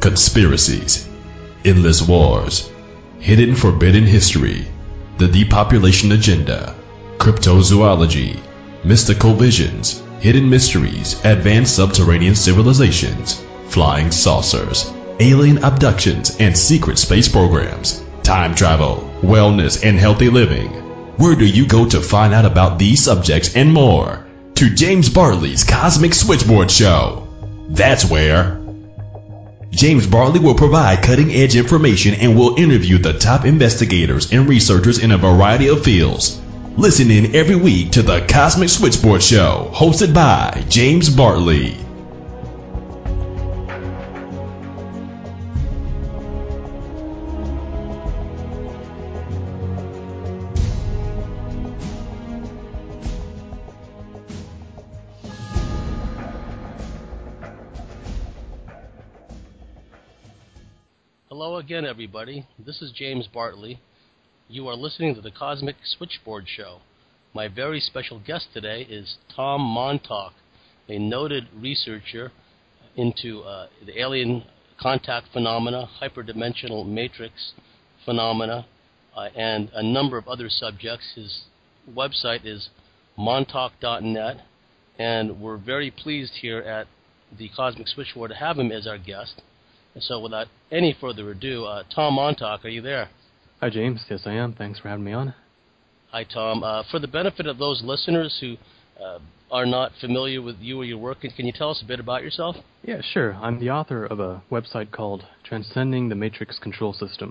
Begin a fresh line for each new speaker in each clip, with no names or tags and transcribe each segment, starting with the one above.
conspiracies, endless wars, hidden forbidden history, the depopulation agenda, cryptozoology, mystical visions, hidden mysteries, advanced subterranean civilizations, flying saucers, alien abductions, and secret space programs, time travel, wellness, and healthy living. Where do you go to find out about these subjects and more? To James Bartley's Cosmic Switchboard Show. That's where. James Bartley will provide cutting-edge information and will interview the top investigators and researchers in a variety of fields. Listen in every week to the Cosmic Switchboard Show, hosted by James Bartley.
Hello again, everybody. This is James Bartley. You are listening to the Cosmic Switchboard Show. My very special guest today is Tom Montauk, a noted researcher into the alien contact phenomena, hyperdimensional matrix phenomena, and a number of other subjects. His website is montauk.net, and we're very pleased here at the Cosmic Switchboard to have him as our guest. So without any further ado, Tom Montauk, are you there?
Hi, James. Yes, I am. Thanks for having me on.
Hi, Tom. For the benefit of those listeners who are not familiar with you or your work, can you tell us a bit about yourself?
Yeah, sure. I'm the author of a website called Transcending the Matrix Control System.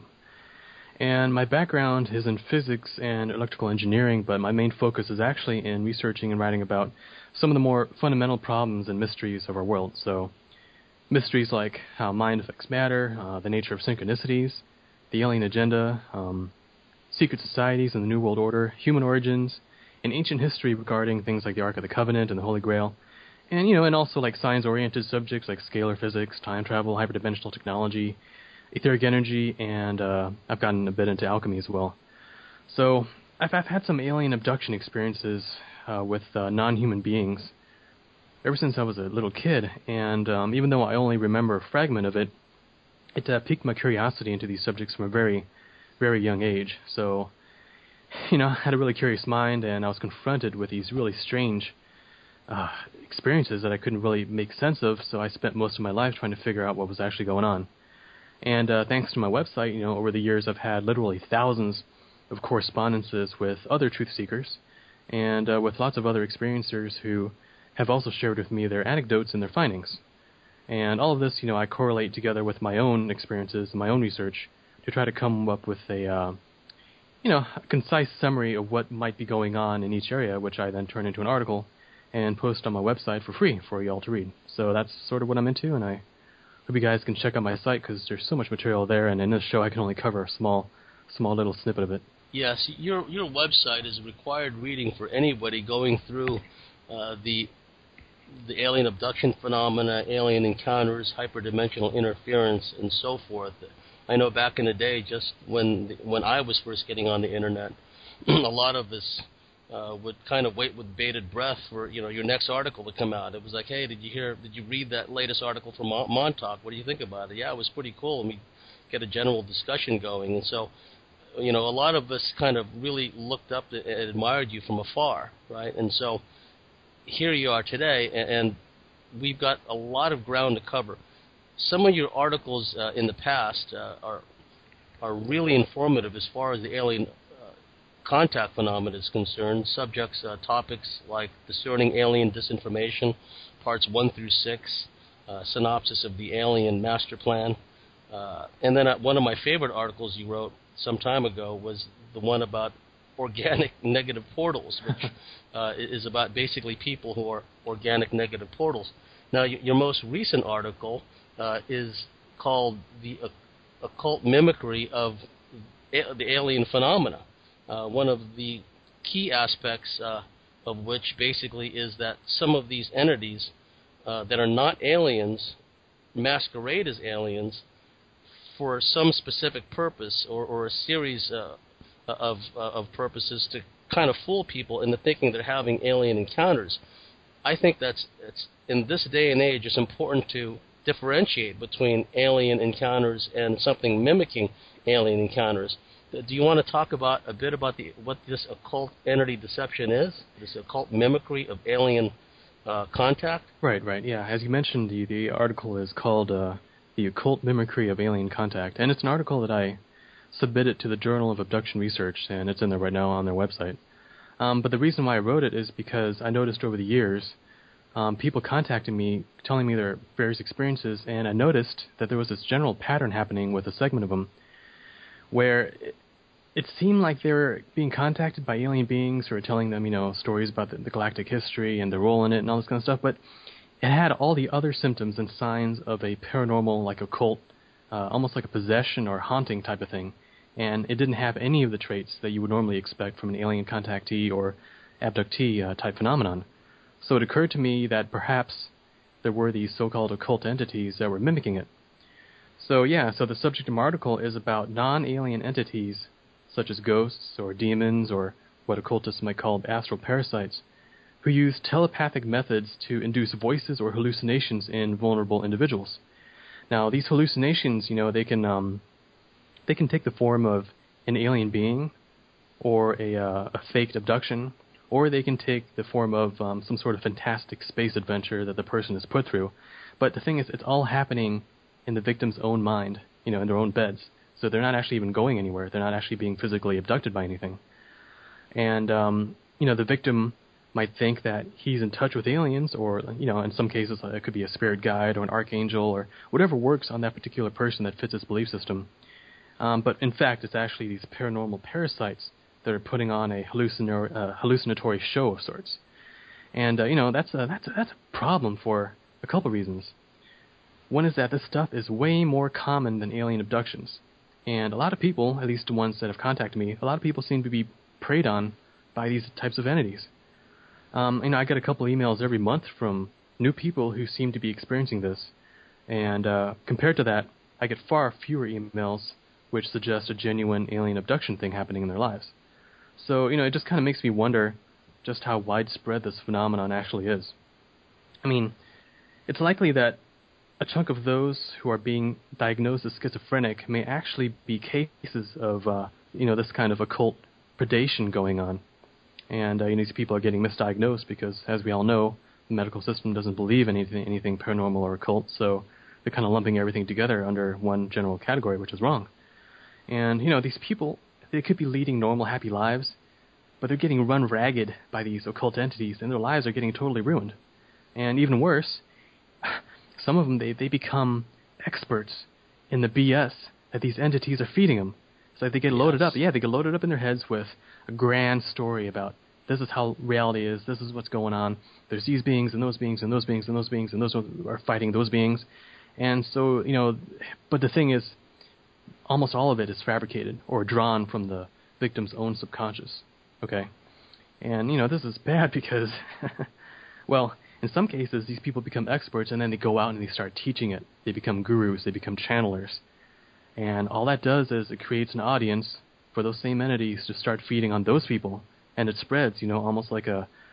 And my background is in physics and electrical engineering, but my main focus is actually in researching and writing about some of the more fundamental problems and mysteries of our world. So mysteries like how mind affects matter, the nature of synchronicities, the alien agenda, secret societies and the New World Order, human origins, and ancient history regarding things like the Ark of the Covenant and the Holy Grail, and also like science-oriented subjects like scalar physics, time travel, hyperdimensional technology, etheric energy, and I've gotten a bit into alchemy as well. So I've had some alien abduction experiences with non-human beings ever since I was a little kid, and even though I only remember a fragment of it, it piqued my curiosity into these subjects from a very, very young age. So, I had a really curious mind, and I was confronted with these really strange experiences that I couldn't really make sense of, so I spent most of my life trying to figure out what was actually going on. And thanks to my website, over the years I've had literally thousands of correspondences with other truth seekers, and with lots of other experiencers who have also shared with me their anecdotes and their findings. And all of this, I correlate together with my own experiences and my own research to try to come up with a concise summary of what might be going on in each area, which I then turn into an article and post on my website for free for you all to read. So that's sort of what I'm into, and I hope you guys can check out my site because there's so much material there, and in this show I can only cover a small little snippet of it.
Yes, your website is required reading for anybody going through the alien abduction phenomena, alien encounters, hyperdimensional interference, and so forth. I know back in the day, just when I was first getting on the internet, a lot of us would kind of wait with bated breath for your next article to come out. It was like, hey, did you read that latest article from Montauk? What do you think about it? Yeah, it was pretty cool, and we get a general discussion going. And so, a lot of us kind of really looked up and admired you from afar, right? And so here you are today, and we've got a lot of ground to cover. Some of your articles in the past are really informative as far as the alien contact phenomena is concerned. Subjects, topics like discerning alien disinformation, parts 1 through 6, synopsis of the alien master plan. And then one of my favorite articles you wrote some time ago was the one about organic negative portals, which is about basically people who are organic negative portals. Now, your most recent article is called The Occult Mimicry of the Alien Phenomena. One of the key aspects of which basically is that some of these entities that are not aliens masquerade as aliens for some specific purpose or a series of purposes to kind of fool people into thinking they're having alien encounters. I think it's in this day and age, it's important to differentiate between alien encounters and something mimicking alien encounters. Do you want to talk about a bit about what this occult entity deception is, this occult mimicry of alien contact?
Right, yeah. As you mentioned, the article is called The Occult Mimicry of Alien Contact, and it's an article that I submitted to the Journal of Abduction Research, and it's in there right now on their website. But the reason why I wrote it is because I noticed over the years people contacting me, telling me their various experiences, and I noticed that there was this general pattern happening with a segment of them where it seemed like they were being contacted by alien beings who were telling them, stories about the galactic history and their role in it and all this kind of stuff, but it had all the other symptoms and signs of a paranormal, like occult, almost like a possession or haunting type of thing. And it didn't have any of the traits that you would normally expect from an alien contactee or abductee type phenomenon. So it occurred to me that perhaps there were these so-called occult entities that were mimicking it. So the subject of my article is about non-alien entities, such as ghosts or demons or what occultists might call astral parasites, who use telepathic methods to induce voices or hallucinations in vulnerable individuals. Now, these hallucinations, they can take the form of an alien being or a faked abduction, or they can take the form of some sort of fantastic space adventure that the person is put through. But the thing is, it's all happening in the victim's own mind, in their own beds. So they're not actually even going anywhere. They're not actually being physically abducted by anything. And, the victim might think that he's in touch with aliens, or, in some cases it could be a spirit guide or an archangel or whatever works on that particular person that fits his belief system. But in fact, it's actually these paranormal parasites that are putting on a hallucinatory show of sorts. And, that's a problem for a couple reasons. One is that this stuff is way more common than alien abductions. And a lot of people, at least the ones that have contacted me, a lot of people seem to be preyed on by these types of entities. I get a couple emails every month from new people who seem to be experiencing this. And compared to that, I get far fewer emails which suggest a genuine alien abduction thing happening in their lives. So, it just kind of makes me wonder just how widespread this phenomenon actually is. I mean, it's likely that a chunk of those who are being diagnosed as schizophrenic may actually be cases of, this kind of occult predation going on. And, these people are getting misdiagnosed because, as we all know, the medical system doesn't believe anything paranormal or occult, so they're kind of lumping everything together under one general category, which is wrong. And, these people, they could be leading normal, happy lives, but they're getting run ragged by these occult entities, and their lives are getting totally ruined. And even worse, some of them, they become experts in the BS that these entities are feeding them. It's like they get loaded up. Yeah, they get loaded up in their heads with a grand story about this is how reality is, this is what's going on. There's these beings and those beings and those beings and those beings and those are fighting those beings. And so, but the thing is, almost all of it is fabricated or drawn from the victim's own subconscious. Okay? And, this is bad because, well, in some cases, these people become experts and then they go out and they start teaching it. They become gurus, they become channelers. And all that does is it creates an audience for those same entities to start feeding on those people. And it spreads, almost like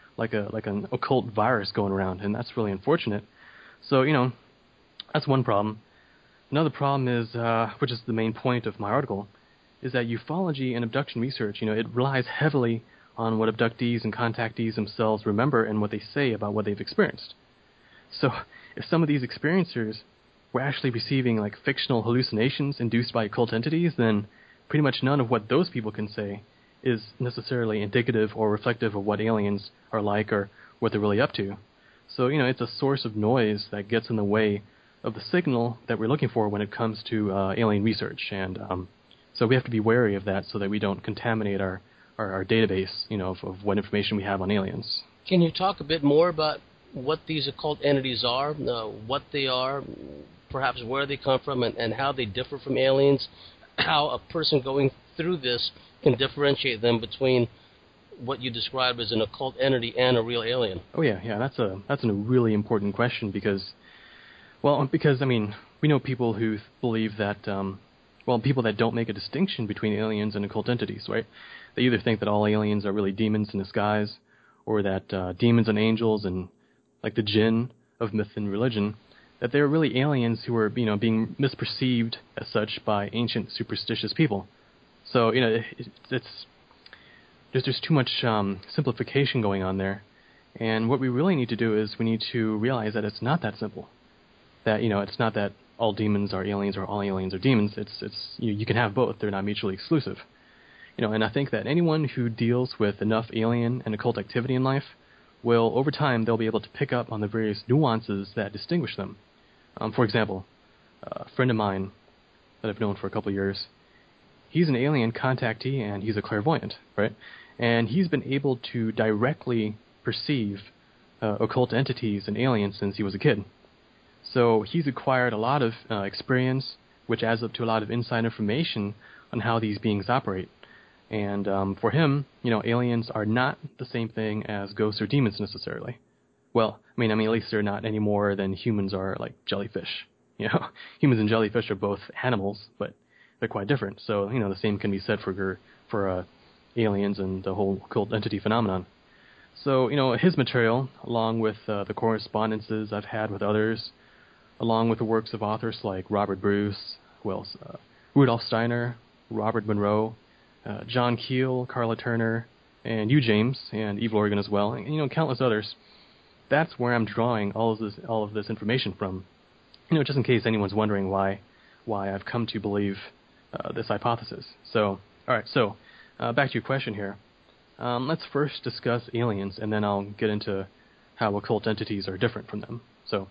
an occult virus going around. And that's really unfortunate. So, that's one problem. Another problem is, which is the main point of my article, is that ufology and abduction research, it relies heavily on what abductees and contactees themselves remember and what they say about what they've experienced. So if some of these experiencers were actually receiving like fictional hallucinations induced by occult entities, then pretty much none of what those people can say is necessarily indicative or reflective of what aliens are like or what they're really up to. So, it's a source of noise that gets in the way of the signal that we're looking for when it comes to alien research. And so we have to be wary of that so that we don't contaminate our database, of what information we have on aliens.
Can you talk a bit more about what these occult entities are, what they are, perhaps where they come from, and how they differ from aliens, how a person going through this can differentiate them between what you described as an occult entity and a real alien?
Oh yeah, that's a really important question because I mean, we know people who believe that, people that don't make a distinction between aliens and occult entities, right? They either think that all aliens are really demons in disguise, or that demons and angels and like the jinn of myth and religion, that they were really aliens who were, being misperceived as such by ancient superstitious people. So, it's there's too much simplification going on there. And what we really need to do is we need to realize that it's not that simple. That, it's not that all demons are aliens or all aliens are demons. It's you can have both. They're not mutually exclusive. And I think that anyone who deals with enough alien and occult activity in life will, over time, they'll be able to pick up on the various nuances that distinguish them. For example, a friend of mine that I've known for a couple of years, he's an alien contactee and he's a clairvoyant, right? And he's been able to directly perceive occult entities and aliens since he was a kid. So he's acquired a lot of experience, which adds up to a lot of inside information on how these beings operate. And for him, aliens are not the same thing as ghosts or demons necessarily. Well, I mean, at least they're not any more than humans are like jellyfish. Humans and jellyfish are both animals, but they're quite different. So, the same can be said for aliens and the whole occult entity phenomenon. So, his material, along with the correspondences I've had with others, along with the works of authors like Robert Bruce, Rudolf Steiner, Robert Monroe, John Keel, Carla Turner, and you, James, and Eve Lorgan as well, and countless others. That's where I'm drawing all of this information from. Just in case anyone's wondering why I've come to believe this hypothesis. So, all right. So, back to your question here. Let's first discuss aliens, and then I'll get into how occult entities are different from them. So,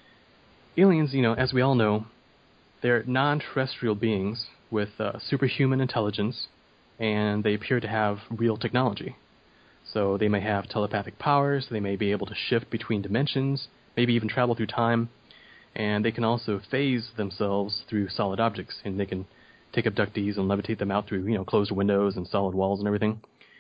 aliens, as we all know, they're non-terrestrial beings with superhuman intelligence, and they appear to have real technology. So they may have telepathic powers, they may be able to shift between dimensions, maybe even travel through time, and they can also phase themselves through solid objects, and they can take abductees and levitate them out through, closed windows and solid walls and everything.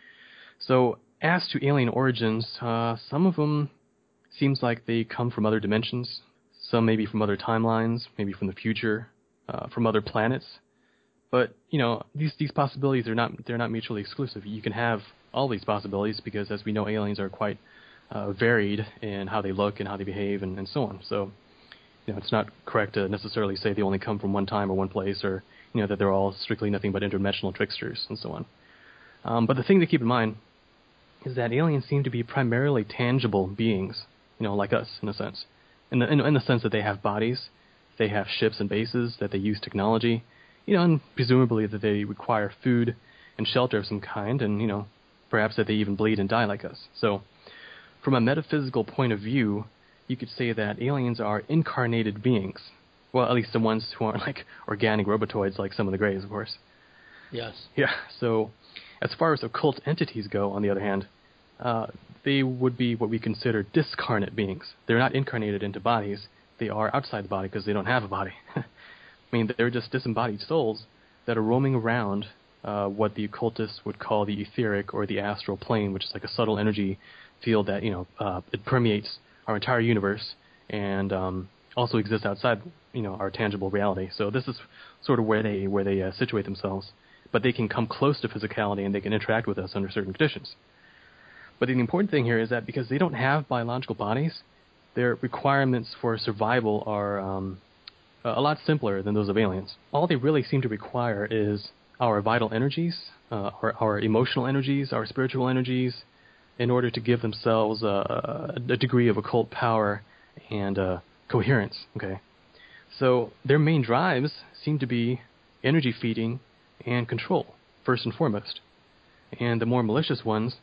So as to alien origins, some of them seems like they come from other dimensions, some maybe from other timelines, maybe from the future, from other planets. But, these possibilities they're not mutually exclusive. You can have all these possibilities because, as we know, aliens are quite varied in how they look and how they behave and so on. So, it's not correct to necessarily say they only come from one time or one place, or, that they're all strictly nothing but interdimensional tricksters and so on. But the thing to keep in mind is that aliens seem to be primarily tangible beings, like us in a sense. In the sense that they have bodies, they have ships and bases, that they use technology, and presumably that they require food and shelter of some kind, and, perhaps that they even bleed and die like us. So, from a metaphysical point of view, you could say that aliens are incarnated beings. Well, at least the ones who aren't like organic robotoids like some of the Greys, of course.
Yes.
Yeah, so as far as occult entities go, on the other hand, they would be what we consider discarnate beings. They're not incarnated into bodies. They are outside the body because they don't have a body. I mean, they're just disembodied souls that are roaming around what the occultists would call the etheric or the astral plane, which is like a subtle energy field that, it permeates our entire universe and also exists outside, our tangible reality. So this is sort of where they situate themselves. But they can come close to physicality and they can interact with us under certain conditions. But the important thing here is that because they don't have biological bodies, their requirements for survival are a lot simpler than those of aliens. All they really seem to require is our vital energies, our emotional energies, our spiritual energies, in order to give themselves a degree of occult power and coherence. Okay, so their main drives seem to be energy feeding and control, first and foremost. And the more malicious ones,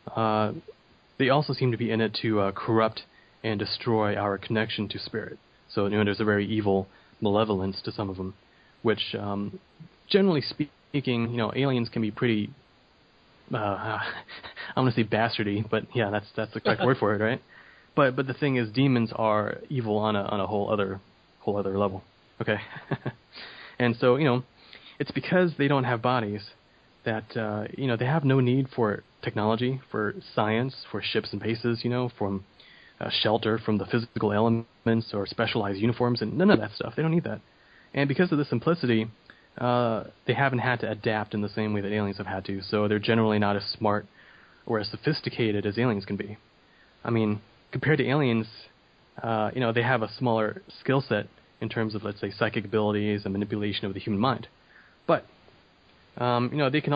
they also seem to be in it to corrupt and destroy our connection to spirit. So, there's a very evil malevolence to some of them, which, generally speaking, aliens can be pretty, I'm going to say bastardy, but yeah, that's the correct word for it, right? But the thing is, demons are evil on a whole other level. Okay, and so it's because they don't have bodies that they have no need for technology, for science, for ships and bases, from shelter from the physical elements or specialized uniforms, and none of that stuff. They don't need that. And because of the simplicity, they haven't had to adapt in the same way that aliens have had to, so they're generally not as smart or as sophisticated as aliens can be. I mean, compared to aliens, they have a smaller skill set in terms of, let's say, psychic abilities and manipulation of the human mind. But, they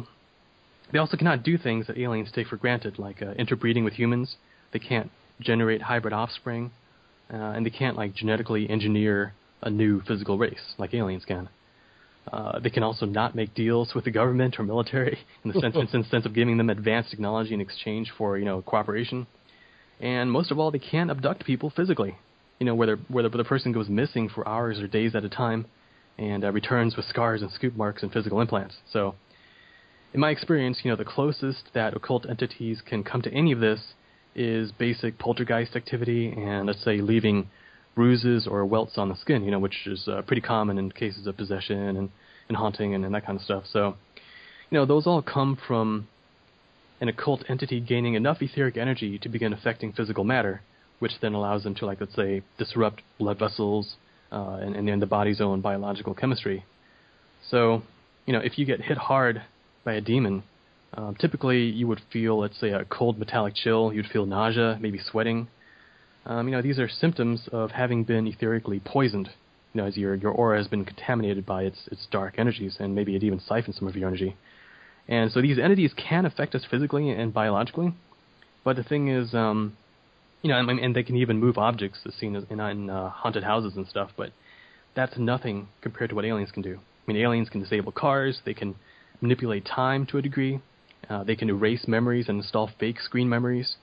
also cannot do things that aliens take for granted, like interbreeding with humans. They can't generate hybrid offspring, and they can't, like, genetically engineer a new physical race like aliens can. They can also not make deals with the government or military in the sense of giving them advanced technology in exchange for, cooperation. And most of all, they can't abduct people physically, where the person goes missing for hours or days at a time and returns with scars and scoop marks and physical implants. So, in my experience, the closest that occult entities can come to any of this is basic poltergeist activity and, let's say, leaving bruises or welts on the skin, which is pretty common in cases of possession and haunting and that kind of stuff. So, those all come from an occult entity gaining enough etheric energy to begin affecting physical matter, which then allows them to, like, let's say, disrupt blood vessels and the body's own biological chemistry. So, if you get hit hard by a demon, typically you would feel, let's say, a cold metallic chill, you'd feel nausea, maybe sweating. These are symptoms of having been etherically poisoned, as your aura has been contaminated by its dark energies, and maybe it even siphons some of your energy. And so these entities can affect us physically and biologically, but the thing is, and they can even move objects, as seen in haunted houses and stuff, but that's nothing compared to what aliens can do. Aliens can disable cars, they can manipulate time to a degree, they can erase memories and install fake screen memories.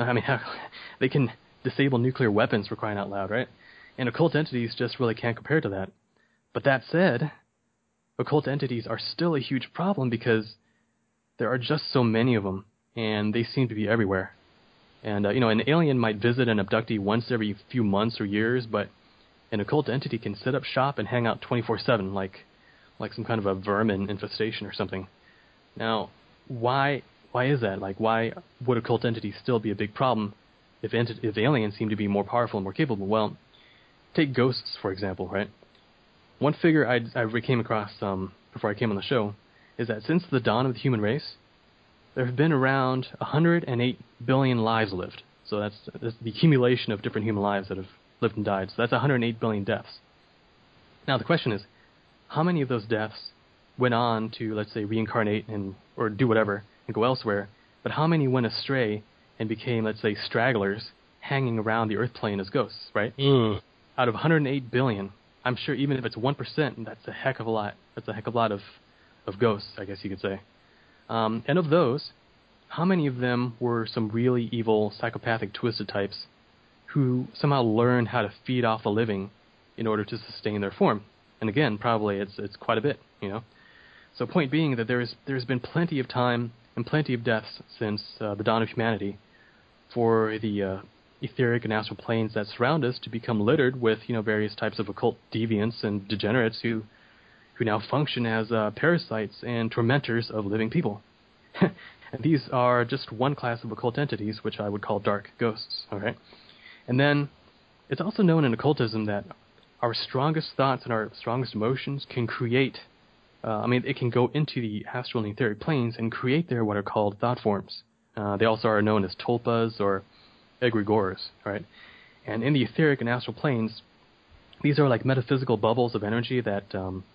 They can disable nuclear weapons, for crying out loud, right? And occult entities just really can't compare to that. But that said, occult entities are still a huge problem because there are just so many of them, and they seem to be everywhere. And, an alien might visit an abductee once every few months or years, but an occult entity can set up shop and hang out 24/7, like some kind of a vermin infestation or something. Now, why is that? Like, why would occult entities still be a big problem if aliens seem to be more powerful and more capable? Well, take ghosts, for example, right? One figure I came across before I came on the show is that since the dawn of the human race, there have been around 108 billion lives lived. So that's the accumulation of different human lives that have lived and died. So that's 108 billion deaths. Now the question is, how many of those deaths went on to, let's say, reincarnate or do whatever and go elsewhere, but how many went astray and became, let's say, stragglers hanging around the earth plane as ghosts, right? Out of 108 billion, I'm sure even if it's 1%, that's a heck of a lot. That's a heck of a lot of ghosts, I guess you could say. And of those, how many of them were some really evil, psychopathic, twisted types who somehow learned how to feed off the living in order to sustain their form? And again, probably it's quite a bit, So point being that there's been plenty of time and plenty of deaths since the dawn of humanity for the etheric and astral planes that surround us to become littered with, various types of occult deviants and degenerates who now function as parasites and tormentors of living people. And these are just one class of occult entities, which I would call dark ghosts. All right, and then it's also known in occultism that our strongest thoughts and our strongest emotions can create. It can go into the astral and etheric planes and create there what are called thought forms. They also are known as tulpas or egregores, right? And in the etheric and astral planes, these are like metaphysical bubbles of energy that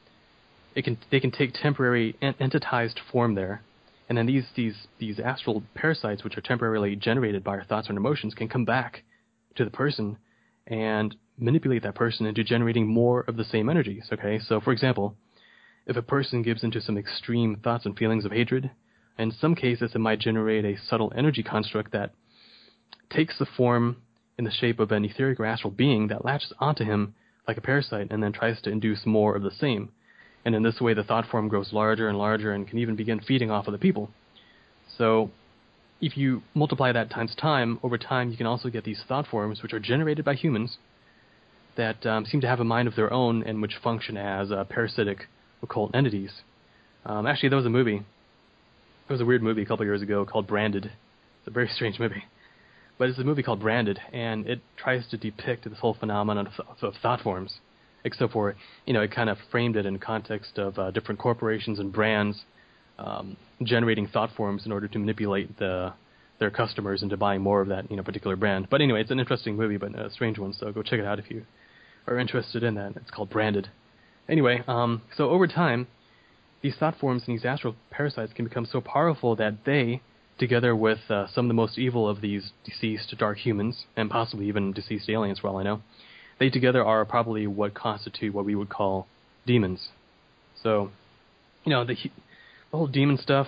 they can take temporary entitized form there, and then these astral parasites, which are temporarily generated by our thoughts and emotions, can come back to the person and manipulate that person into generating more of the same energies. Okay, so for example, if a person gives into some extreme thoughts and feelings of hatred, in some cases it might generate a subtle energy construct that takes the form in the shape of an etheric or astral being that latches onto him like a parasite and then tries to induce more of the same. And in this way, the thought form grows larger and larger and can even begin feeding off of the people. So if you multiply that times time, over time you can also get these thought forms which are generated by humans that seem to have a mind of their own and which function as parasitic occult entities. Actually, there was a movie. There was a weird movie a couple years ago called Branded. It's a very strange movie. But it's a movie called Branded, and it tries to depict this whole phenomenon of thought forms. Except for, it kind of framed it in context of different corporations and brands generating thought forms in order to manipulate the their customers into buying more of that particular brand. But anyway, it's an interesting movie, but a strange one. So go check it out if you are interested in that. It's called Branded. Anyway, so over time, these thought forms and these astral parasites can become so powerful that they, together with some of the most evil of these deceased dark humans, and possibly even deceased aliens for all I know, they together are probably what constitute what we would call demons. So, the whole demon stuff,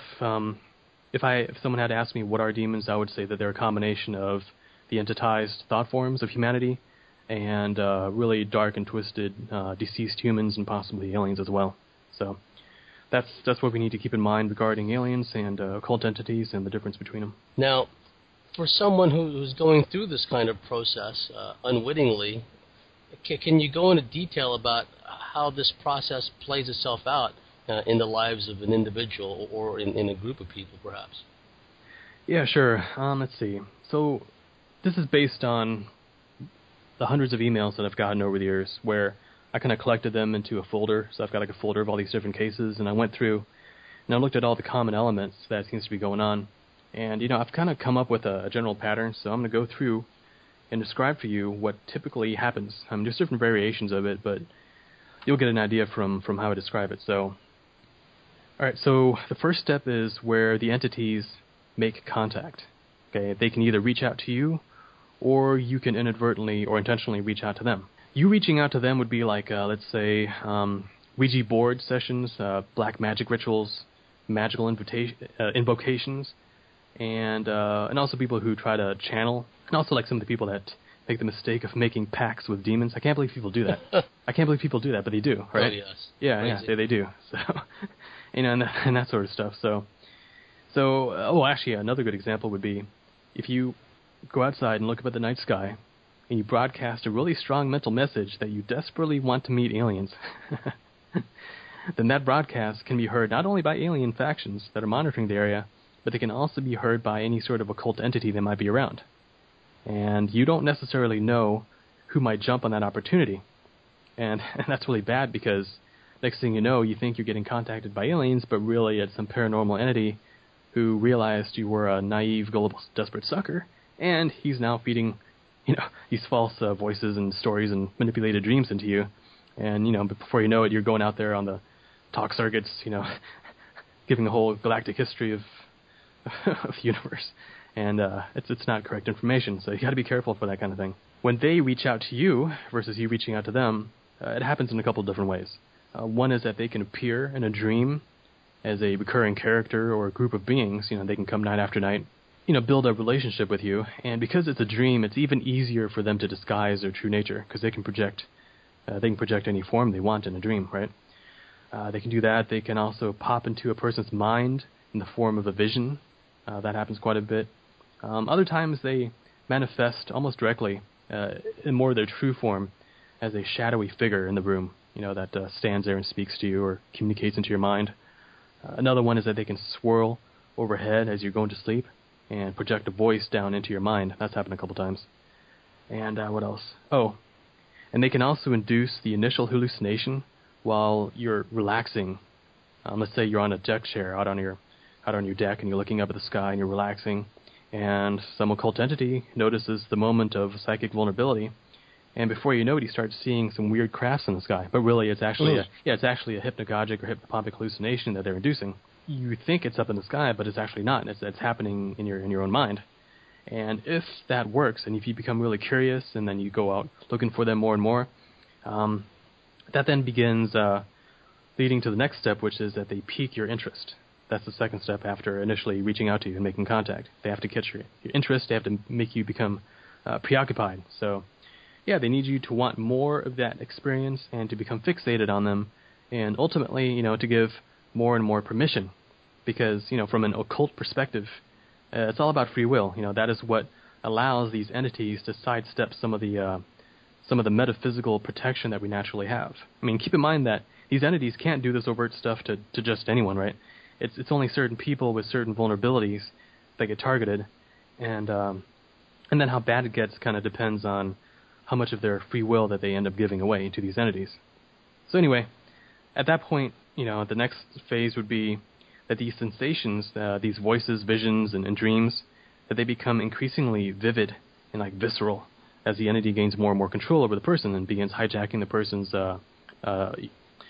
if someone had asked me what are demons, I would say that they're a combination of the entitized thought forms of humanity and really dark and twisted deceased humans and possibly aliens as well. So that's what we need to keep in mind regarding aliens and occult entities and the difference between them.
Now, for someone who's going through this kind of process unwittingly, can you go into detail about how this process plays itself out in the lives of an individual or in a group of people, perhaps?
Yeah, sure. Let's see. So this is based on the hundreds of emails that I've gotten over the years where I kind of collected them into a folder. So I've got like a folder of all these different cases, and I went through and I looked at all the common elements that seems to be going on. And, I've kind of come up with a general pattern, so I'm going to go through and describe for you what typically happens. There's different variations of it, but you'll get an idea from how I describe it. So, all right, so the first step is where the entities make contact. Okay, they can either reach out to you, or you can inadvertently or intentionally reach out to them. You reaching out to them would be like, let's say, Ouija board sessions, black magic rituals, magical invocations, and also people who try to channel, and also like some of the people that make the mistake of making pacts with demons. I can't believe people do that. I can't believe people do that, but they do, right?
Oh, yes.
Yeah, they do. So, and that sort of stuff. So, actually, another good example would be if you go outside and look up at the night sky, and you broadcast a really strong mental message that you desperately want to meet aliens, then that broadcast can be heard not only by alien factions that are monitoring the area, but they can also be heard by any sort of occult entity that might be around. And you don't necessarily know who might jump on that opportunity. And that's really bad because next thing you know, you think you're getting contacted by aliens, but really it's some paranormal entity who realized you were a naive, gullible, desperate sucker, and he's now feeding, these false voices and stories and manipulated dreams into you. And, but before you know it, you're going out there on the talk circuits, giving a whole galactic history of the universe. And it's not correct information, so you got to be careful for that kind of thing. When they reach out to you versus you reaching out to them, it happens in a couple of different ways. One is that they can appear in a dream as a recurring character or a group of beings. They can come night after night, build a relationship with you. And because it's a dream, it's even easier for them to disguise their true nature because they can project any form they want in a dream, right? They can do that. They can also pop into a person's mind in the form of a vision. That happens quite a bit. Other times they manifest almost directly in more of their true form as a shadowy figure in the room, that stands there and speaks to you or communicates into your mind. Another one is that they can swirl overhead as you're going to sleep and project a voice down into your mind. That's happened a couple times. And what else? Oh, and they can also induce the initial hallucination while you're relaxing. Let's say you're on a deck chair out on your deck and you're looking up at the sky and you're relaxing, and some occult entity notices the moment of psychic vulnerability, and before you know it, you start seeing some weird crafts in the sky. But really, it's actually a hypnagogic or hypnopompic hallucination that they're inducing. You think it's up in the sky, but it's actually not. It's happening in your own mind. And if that works, and if you become really curious, and then you go out looking for them more and more, that then begins leading to the next step, which is that they pique your interest. That's the second step after initially reaching out to you and making contact. They have to catch your interest. They have to make you become preoccupied. So, yeah, they need you to want more of that experience and to become fixated on them, and ultimately, to give more and more permission. Because, from an occult perspective, it's all about free will. That is what allows these entities to sidestep some of the metaphysical protection that we naturally have. I mean, keep in mind that these entities can't do this overt stuff to just anyone, right? It's only certain people with certain vulnerabilities that get targeted, and then how bad it gets kind of depends on how much of their free will that they end up giving away to these entities. So anyway, at that point, the next phase would be that these sensations, these voices, visions, and dreams, that they become increasingly vivid and like visceral as the entity gains more and more control over the person and begins hijacking the person's the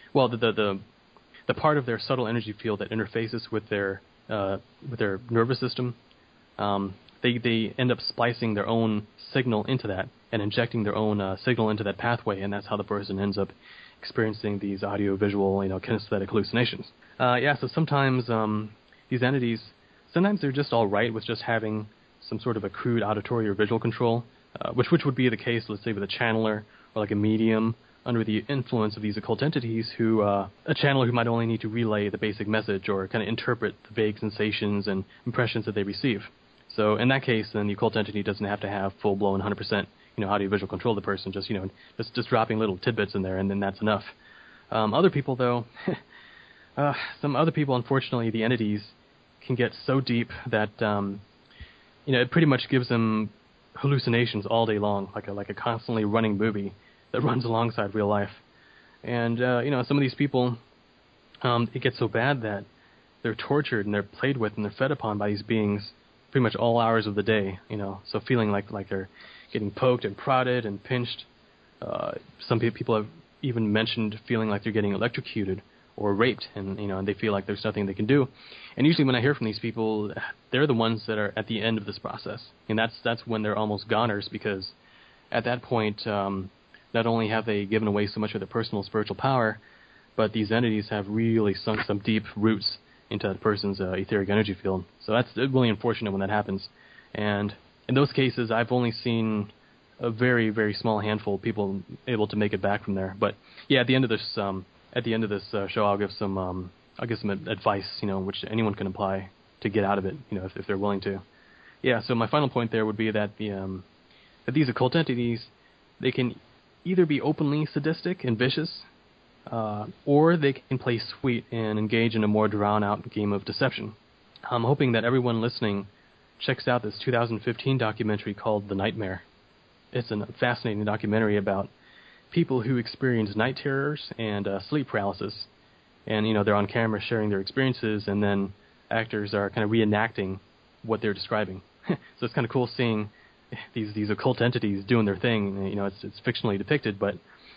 part of their subtle energy field that interfaces with their nervous system. They end up splicing their own signal into that and injecting their own signal into that pathway, and that's how the person ends up experiencing these audio-visual, kinesthetic hallucinations. So sometimes these entities, sometimes they're just all right with just having some sort of a crude auditory or visual control, which would be the case, let's say, with a channeler or like a medium under the influence of these occult entities who, a channeler who might only need to relay the basic message or kind of interpret the vague sensations and impressions that they receive. So in that case, then the occult entity doesn't have to have full-blown 100%, audio-visual control of the person, just dropping little tidbits in there, and then that's enough. Other people, though, some other people, unfortunately, the entities can get so deep that, it pretty much gives them hallucinations all day long, like a constantly running movie that runs alongside real life. And, some of these people, it gets so bad that they're tortured and they're played with and they're fed upon by these beings pretty much all hours of the day, so feeling like they're getting poked and prodded and pinched. Some people have even mentioned feeling like they're getting electrocuted or raped, and and they feel like there's nothing they can do. And usually when I hear from these people, they're the ones that are at the end of this process, and that's when they're almost goners, because at that point, not only have they given away so much of their personal spiritual power, but these entities have really sunk some deep roots into that person's etheric energy field. So that's really unfortunate when that happens. And in those cases, I've only seen a very, very small handful of people able to make it back from there. But yeah, at the end of this show, I'll give some advice, which anyone can apply to get out of it, if they're willing to. Yeah. So my final point there would be that that these occult entities, they can either be openly sadistic and vicious, or they can play sweet and engage in a more drawn-out game of deception. I'm hoping that everyone listening checks out this 2015 documentary called The Nightmare. It's a fascinating documentary about people who experience night terrors and sleep paralysis. And, they're on camera sharing their experiences, and then actors are kind of reenacting what they're describing. So it's kind of cool seeing these occult entities doing their thing. It's fictionally depicted, but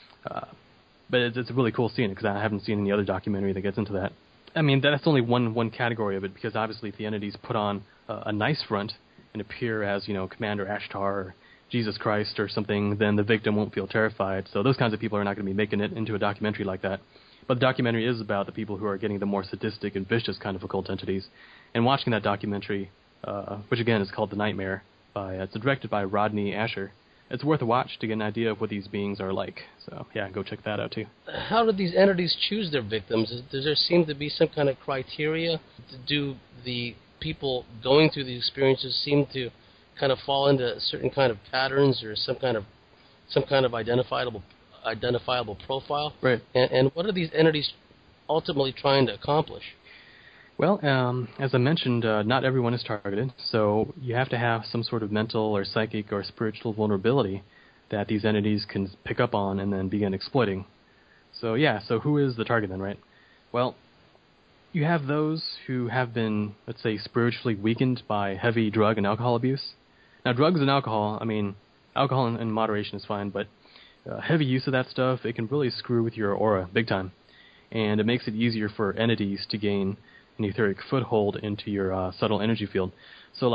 it's really cool seeing it, because I haven't seen any other documentary that gets into that. I mean, that's only one category of it, because obviously if the entities put on a nice front and appear as, Commander Ashtar or Jesus Christ or something, then the victim won't feel terrified. So those kinds of people are not going to be making it into a documentary like that. But the documentary is about the people who are getting the more sadistic and vicious kind of occult entities. And watching that documentary, which again is called The Nightmare, it's directed by Rodney Asher, it's worth a watch to get an idea of what these beings are like. So, yeah, go check that out, too.
How do these entities choose their victims? Does there seem to be some kind of criteria? Do the people going through these experiences seem to kind of fall into certain kind of patterns or some kind of identifiable profile?
Right.
And what are these entities ultimately trying to accomplish?
Well, as I mentioned, not everyone is targeted, so you have to have some sort of mental or psychic or spiritual vulnerability that these entities can pick up on and then begin exploiting. So who is the target then, right? Well, you have those who have been, let's say, spiritually weakened by heavy drug and alcohol abuse. Now, drugs and alcohol, alcohol in moderation is fine, but heavy use of that stuff, it can really screw with your aura big time. And it makes it easier for entities to gain an etheric foothold into your subtle energy field. So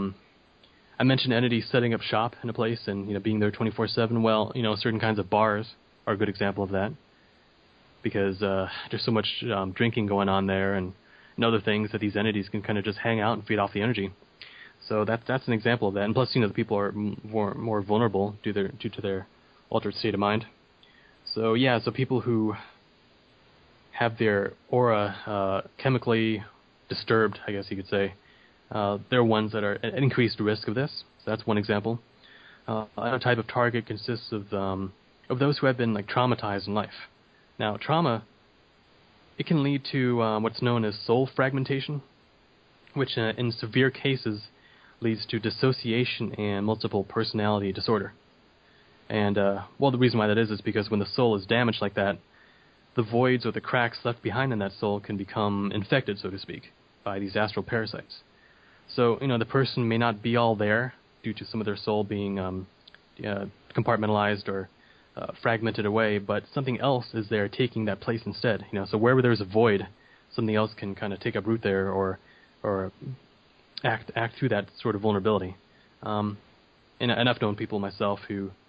I mentioned entities setting up shop in a place and being there 24/7. Well, certain kinds of bars are a good example of that, because there's so much drinking going on there and other things that these entities can kind of just hang out and feed off the energy. So that's an example of that. And plus, the people are more vulnerable due to their altered state of mind. So people who have their aura chemically disturbed, I guess you could say, they're ones that are at increased risk of this. So that's one example. Another type of target consists of those who have been traumatized in life. Now, trauma, it can lead to what's known as soul fragmentation, which in severe cases leads to dissociation and multiple personality disorder. And the reason why that is because when the soul is damaged like that, the voids or the cracks left behind in that soul can become infected, so to speak, by these astral parasites. So, the person may not be all there due to some of their soul being compartmentalized or fragmented away, but something else is there taking that place instead. So wherever there's a void, something else can kind of take up root there or act through that sort of vulnerability. And I've known people myself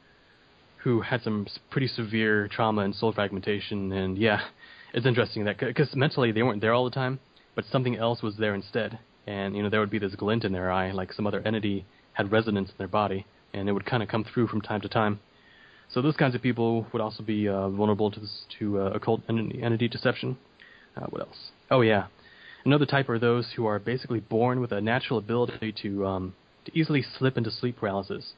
who had some pretty severe trauma and soul fragmentation, and yeah, it's interesting that because mentally they weren't there all the time, but something else was there instead, and there would be this glint in their eye, like some other entity had resonance in their body, and it would kind of come through from time to time. So those kinds of people would also be vulnerable to occult entity deception. What else? Oh yeah, another type are those who are basically born with a natural ability to easily slip into sleep paralysis.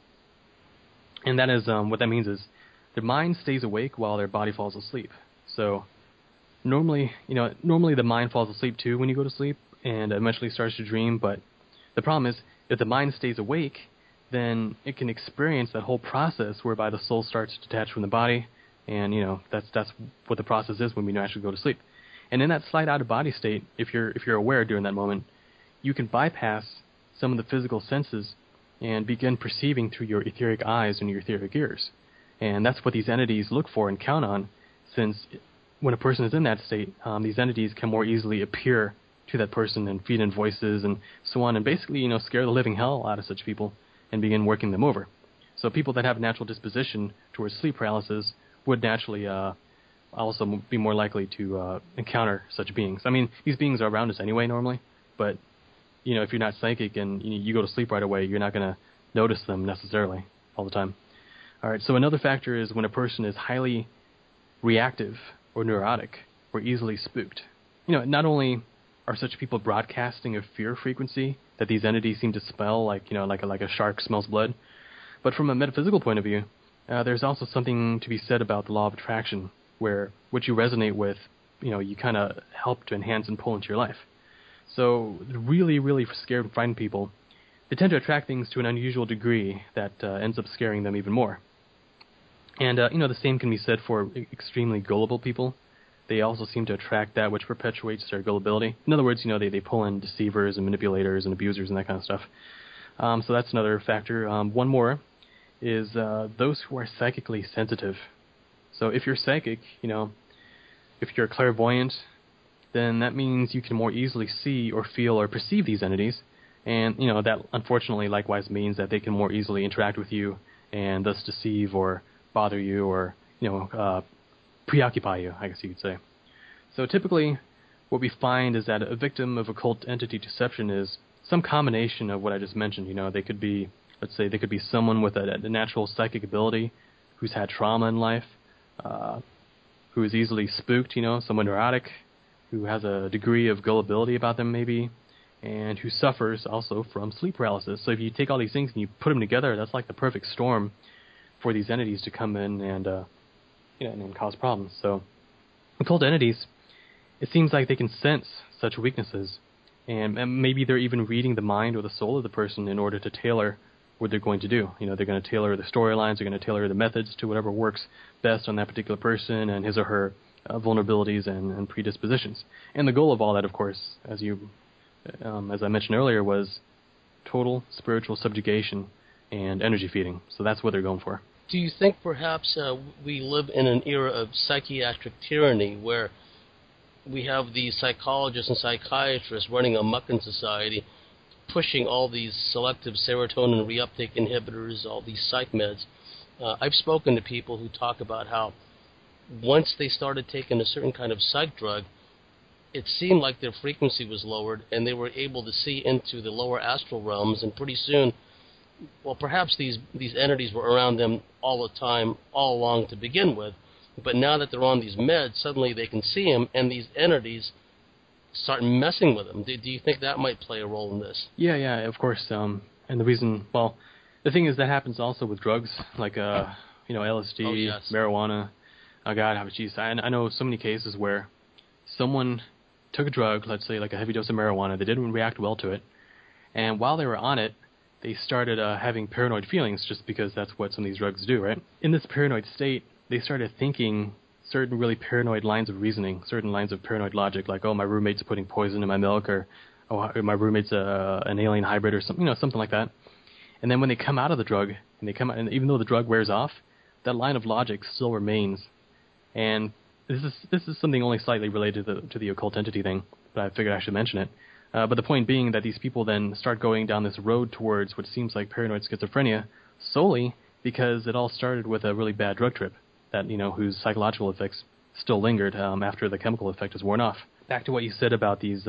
And that is, what that means is their mind stays awake while their body falls asleep. So normally the mind falls asleep too when you go to sleep and eventually starts to dream. But the problem is if the mind stays awake, then it can experience that whole process whereby the soul starts to detach from the body. And, that's what the process is when we actually go to sleep. And in that slight out-of-body state, if you're aware during that moment, you can bypass some of the physical senses and begin perceiving through your etheric eyes and your etheric ears. And that's what these entities look for and count on, since when a person is in that state, these entities can more easily appear to that person and feed in voices and so on, and basically, scare the living hell out of such people and begin working them over. So people that have a natural disposition towards sleep paralysis would naturally also be more likely to encounter such beings. I mean, these beings are around us anyway normally, but if you're not psychic and you go to sleep right away, you're not going to notice them necessarily all the time. All right, so another factor is when a person is highly reactive or neurotic or easily spooked. Not only are such people broadcasting a fear frequency that these entities seem to smell like a shark smells blood, but from a metaphysical point of view, there's also something to be said about the law of attraction, where what you resonate with, you kind of help to enhance and pull into your life. So really, really scared and frightened people, they tend to attract things to an unusual degree that ends up scaring them even more. And, the same can be said for extremely gullible people. They also seem to attract that which perpetuates their gullibility. In other words, they pull in deceivers and manipulators and abusers and that kind of stuff. So that's another factor. One more is those who are psychically sensitive. So if you're psychic, if you're clairvoyant, then that means you can more easily see or feel or perceive these entities. And, that unfortunately likewise means that they can more easily interact with you and thus deceive or bother you or, preoccupy you, I guess you could say. So typically what we find is that a victim of occult entity deception is some combination of what I just mentioned. They could be, let's say, they could be someone with a natural psychic ability who's had trauma in life, who is easily spooked, someone neurotic, who has a degree of gullibility about them maybe, and who suffers also from sleep paralysis. So if you take all these things and you put them together, that's like the perfect storm for these entities to come in and cause problems. So occult entities, it seems like they can sense such weaknesses, and maybe they're even reading the mind or the soul of the person in order to tailor what they're going to do. They're going to tailor the storylines, they're going to tailor the methods to whatever works best on that particular person and his or her vulnerabilities and predispositions. And the goal of all that, of course, as I mentioned earlier, was total spiritual subjugation and energy feeding. So that's what they're going for.
Do you think perhaps we live in an era of psychiatric tyranny where we have these psychologists and psychiatrists running amok in society, pushing all these selective serotonin reuptake inhibitors, all these psych meds? I've spoken to people who talk about how once they started taking a certain kind of psych drug, it seemed like their frequency was lowered and they were able to see into the lower astral realms, and pretty soon, well, perhaps these entities were around them all the time, all along to begin with, but now that they're on these meds, suddenly they can see them, and these entities start messing with them. Do you think that might play a role in this?
Yeah, of course. And the reason, well, the thing is that happens also with drugs like, LSD, marijuana. Oh, God, jeez, I know so many cases where someone took a drug, let's say like a heavy dose of marijuana, they didn't react well to it, and while they were on it, they started having paranoid feelings just because that's what some of these drugs do, right? In this paranoid state, they started thinking certain really paranoid lines of reasoning, certain lines of paranoid logic, like, oh, my roommate's putting poison in my milk, or oh, my roommate's an alien hybrid or something, something like that. And then when they come out of the drug, and even though the drug wears off, that line of logic still remains. And this is something only slightly related to the occult entity thing, but I figured I should mention it. But the point being that these people then start going down this road towards what seems like paranoid schizophrenia solely because it all started with a really bad drug trip that, whose psychological effects still lingered after the chemical effect is worn off. Back to what you said about these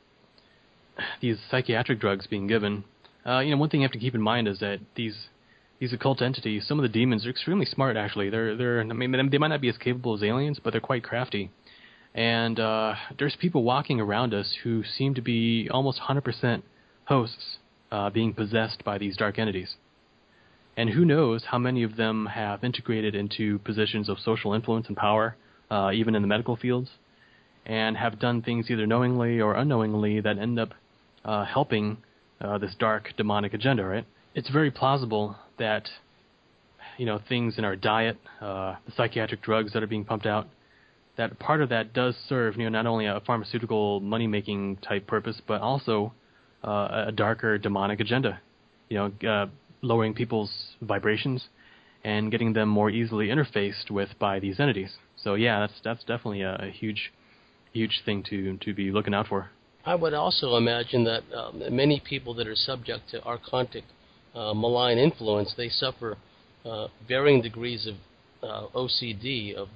psychiatric drugs being given. One thing you have to keep in mind is that these occult entities, some of the demons are extremely smart. Actually, they might not be as capable as aliens, but they're quite crafty. And there's people walking around us who seem to be almost 100% hosts being possessed by these dark entities. And who knows how many of them have integrated into positions of social influence and power, even in the medical fields, and have done things either knowingly or unknowingly that end up helping this dark demonic agenda, right? It's very plausible that, things in our diet, the psychiatric drugs that are being pumped out, that part of that does serve, not only a pharmaceutical money-making type purpose, but also a darker demonic agenda, lowering people's vibrations and getting them more easily interfaced with by these entities. So yeah, that's definitely a huge thing to be looking out for.
I would also imagine that many people that are subject to archontic malign influence, they suffer varying degrees of OCD, of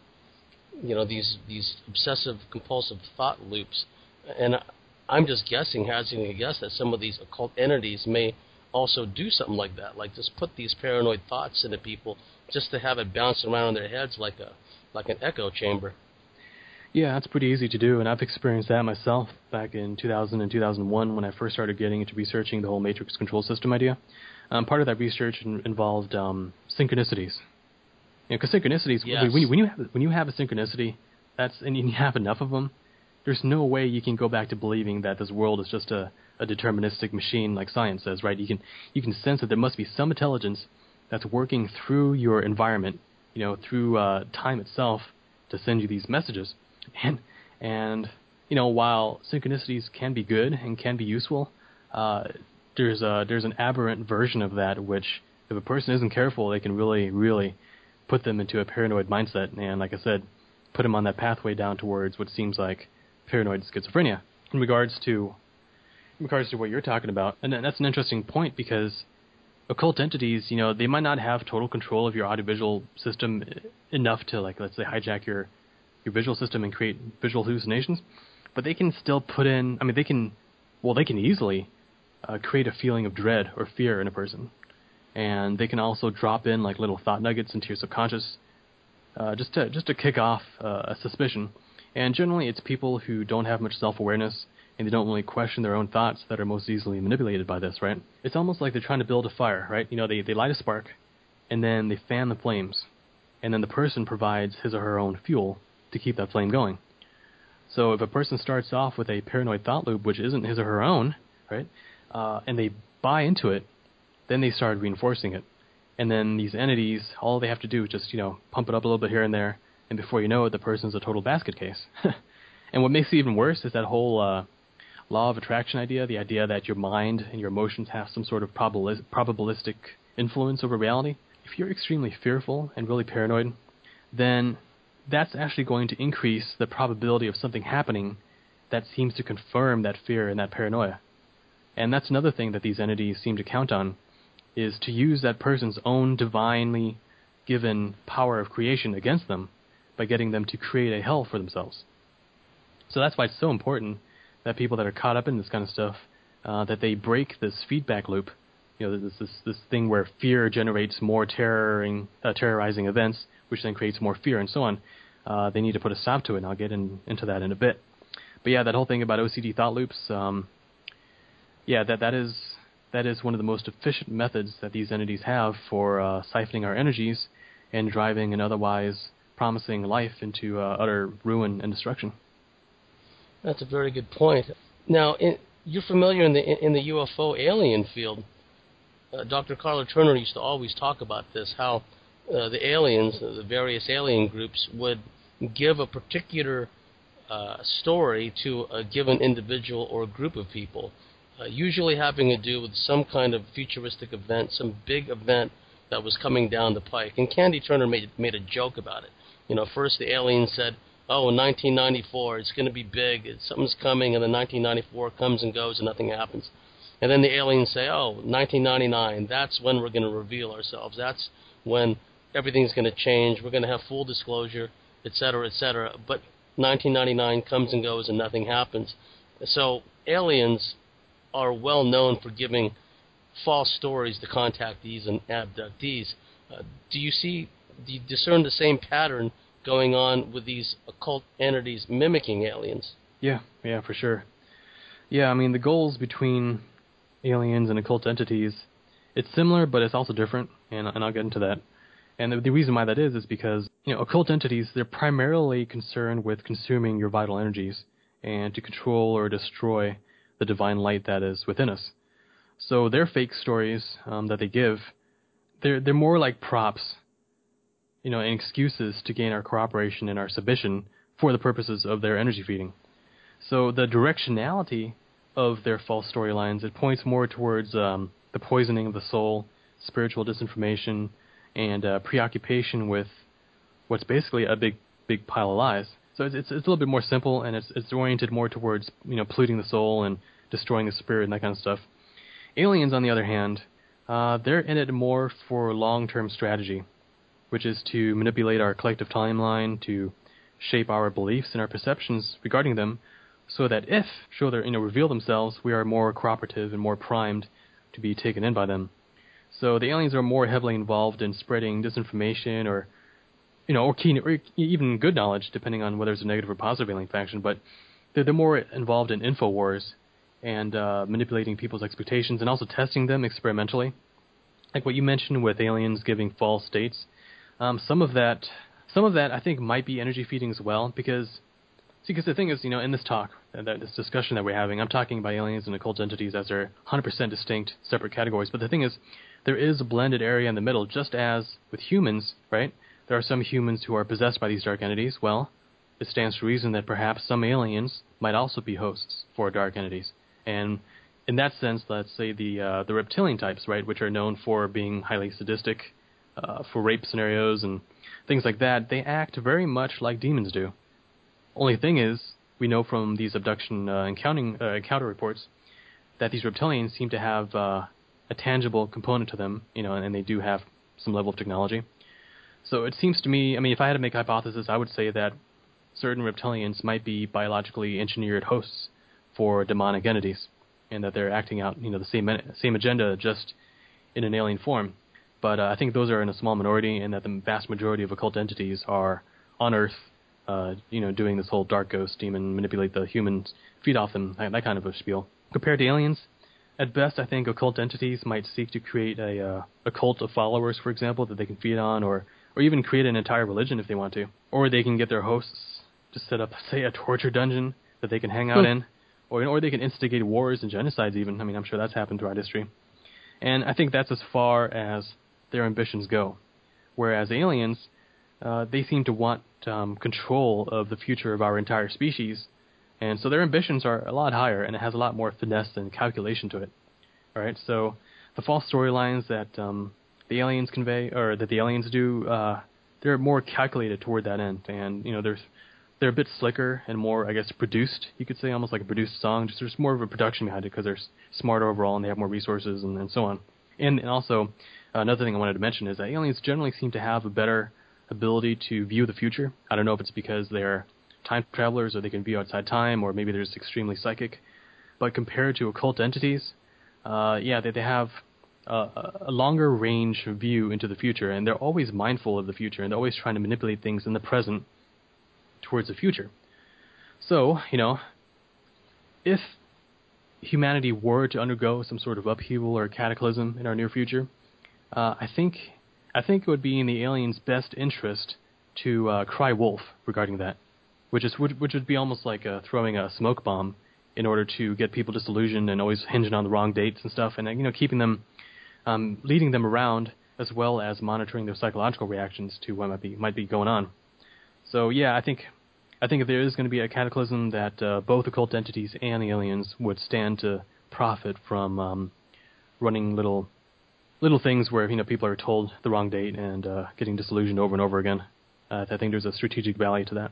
these obsessive compulsive thought loops. And I'm just guessing, hazarding a guess, that some of these occult entities may also do something like that, like just put these paranoid thoughts into people just to have it bounce around in their heads like an echo chamber.
Yeah, that's pretty easy to do, and I've experienced that myself back in 2000 and 2001 when I first started getting into researching the whole matrix control system idea. Part of that research involved synchronicities. Because synchronicities,
yes.
when you have a synchronicity, and you have enough of them, there's no way you can go back to believing that this world is just a deterministic machine like science says, right? You can sense that there must be some intelligence that's working through your environment, through time itself to send you these messages. And while synchronicities can be good and can be useful, there's an aberrant version of that which, if a person isn't careful, they can really, really put them into a paranoid mindset, and like I said, put them on that pathway down towards what seems like paranoid schizophrenia. In regards to what you're talking about, and that's an interesting point because occult entities, they might not have total control of your audiovisual system enough to, like, let's say, hijack your visual system and create visual hallucinations, but they can still put in, they can easily create a feeling of dread or fear in a person. And they can also drop in like little thought nuggets into your subconscious just to kick off a suspicion. And generally it's people who don't have much self-awareness and they don't really question their own thoughts that are most easily manipulated by this, right? It's almost like they're trying to build a fire, right? They light a spark and then they fan the flames. And then the person provides his or her own fuel to keep that flame going. So if a person starts off with a paranoid thought loop which isn't his or her own, right, and they buy into it, then they start reinforcing it. And then these entities, all they have to do is just, pump it up a little bit here and there, and before you know it, the person's a total basket case. And what makes it even worse is that whole law of attraction idea, the idea that your mind and your emotions have some sort of probabilistic influence over reality. If you're extremely fearful and really paranoid, then that's actually going to increase the probability of something happening that seems to confirm that fear and that paranoia. And that's another thing that these entities seem to count on, is to use that person's own divinely given power of creation against them by getting them to create a hell for themselves. So that's why it's so important that people that are caught up in this kind of stuff, that they break this feedback loop. This thing where fear generates more terrorizing events, which then creates more fear and so on. They need to put a stop to it, and I'll get into that in a bit. But yeah, that whole thing about OCD thought loops, that is one of the most efficient methods that these entities have for siphoning our energies and driving an otherwise promising life into utter ruin and destruction.
That's a very good point. Now, you're familiar in the UFO alien field. Dr. Carla Turner used to always talk about this, how the aliens, the various alien groups, would give a particular story to a given individual or group of people, usually having to do with some kind of futuristic event, some big event that was coming down the pike. And Candy Turner made a joke about it. First the alien said, oh, in 1994, it's going to be big, something's coming, and then 1994 comes and goes and nothing happens. And then the aliens say, oh, 1999, that's when we're going to reveal ourselves. That's when everything's going to change. We're going to have full disclosure, et cetera, et cetera. But 1999 comes and goes and nothing happens. So aliens are well known for giving false stories to contactees and abductees. Do you discern the same pattern going on with these occult entities mimicking aliens?
Yeah, for sure. Yeah, I mean, the goals between aliens and occult entities, it's similar, but it's also different, and I'll get into that. And the reason why that is because, occult entities, they're primarily concerned with consuming your vital energies and to control or destroy the divine light that is within us. So their fake stories that they give, they're more like props, and excuses to gain our cooperation and our submission for the purposes of their energy feeding. So the directionality of their false storylines, it points more towards the poisoning of the soul, spiritual disinformation, and preoccupation with what's basically a big pile of lies. So it's a little bit more simple, and it's oriented more towards polluting the soul and destroying the spirit and that kind of stuff. Aliens, on the other hand, they're in it more for long-term strategy, which is to manipulate our collective timeline, to shape our beliefs and our perceptions regarding them, so that if they reveal themselves, we are more cooperative and more primed to be taken in by them. So the aliens are more heavily involved in spreading disinformation or even good knowledge, depending on whether it's a negative or positive alien faction, but they're more involved in InfoWars and manipulating people's expectations and also testing them experimentally. Like what you mentioned with aliens giving false states. Some of that I think might be energy feeding as well, because the thing is, in this talk, this discussion that we're having, I'm talking about aliens and occult entities as they're 100% distinct, separate categories. But the thing is, there is a blended area in the middle, just as with humans, right? There are some humans who are possessed by these dark entities. Well, it stands to reason that perhaps some aliens might also be hosts for dark entities. And in that sense, let's say the reptilian types, right, which are known for being highly sadistic, for rape scenarios and things like that, they act very much like demons do. Only thing is, we know from these abduction encounter reports that these reptilians seem to have a tangible component to them, and they do have some level of technology. So it seems to me, if I had to make a hypothesis, I would say that certain reptilians might be biologically engineered hosts for demonic entities, and that they're acting out, the same agenda, just in an alien form. But I think those are in a small minority, and that the vast majority of occult entities are on Earth, doing this whole dark ghost demon, manipulate the humans, feed off them, that kind of a spiel. Compared to aliens, at best, I think occult entities might seek to create a cult of followers, for example, that they can feed on, or even create an entire religion if they want to. Or they can get their hosts to set up, say, a torture dungeon that they can hang out in, or they can instigate wars and genocides even. I'm sure that's happened throughout history. And I think that's as far as their ambitions go. Whereas aliens, they seem to want control of the future of our entire species, and so their ambitions are a lot higher, and it has a lot more finesse and calculation to it. All right, so the false storylines that the aliens convey, or that the aliens do, they're more calculated toward that end, and they're a bit slicker and more, I guess, produced. You could say almost like a produced song. Just there's more of a production behind it because they're smarter overall and they have more resources and so on. And also, another thing I wanted to mention is that aliens generally seem to have a better ability to view the future. I don't know if it's because they're time travelers or they can view outside time, or maybe they're just extremely psychic. But compared to occult entities, they have a longer range view into the future, and they're always mindful of the future, and they're always trying to manipulate things in the present towards the future. So, if humanity were to undergo some sort of upheaval or cataclysm in our near future, I think it would be in the aliens' best interest to cry wolf regarding that, which would be almost like throwing a smoke bomb in order to get people disillusioned and always hinging on the wrong dates and stuff, and keeping them, leading them around, as well as monitoring their psychological reactions to what might be going on. So yeah, I think I think if there is going to be a cataclysm, that both occult entities and the aliens would stand to profit from running little things where people are told the wrong date and getting disillusioned over and over again. I think there's a strategic value to that.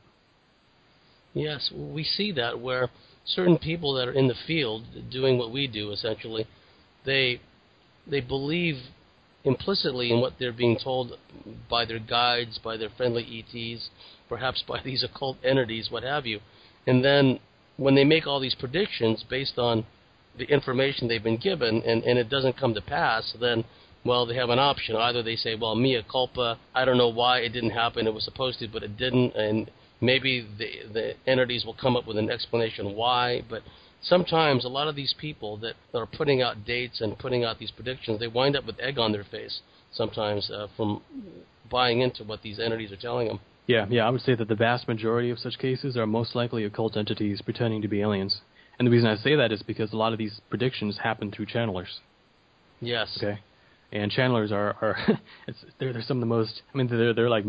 Yes, we see that where certain people that are in the field doing what we do, essentially, they believe implicitly in what they're being told by their guides, by their friendly ETs, perhaps by these occult entities, what have you. And then when they make all these predictions based on the information they've been given and it doesn't come to pass, then, well, they have an option. Either they say, well, mea culpa, I don't know why it didn't happen, it was supposed to, but it didn't, and maybe the entities will come up with an explanation why. But sometimes a lot of these people that are putting out dates and putting out these predictions, they wind up with egg on their face sometimes from buying into what these entities are telling them.
Yeah, I would say that the vast majority of such cases are most likely occult entities pretending to be aliens. And the reason I say that is because a lot of these predictions happen through channelers.
Yes.
Okay. And channelers are they're some of the most. I mean, they're like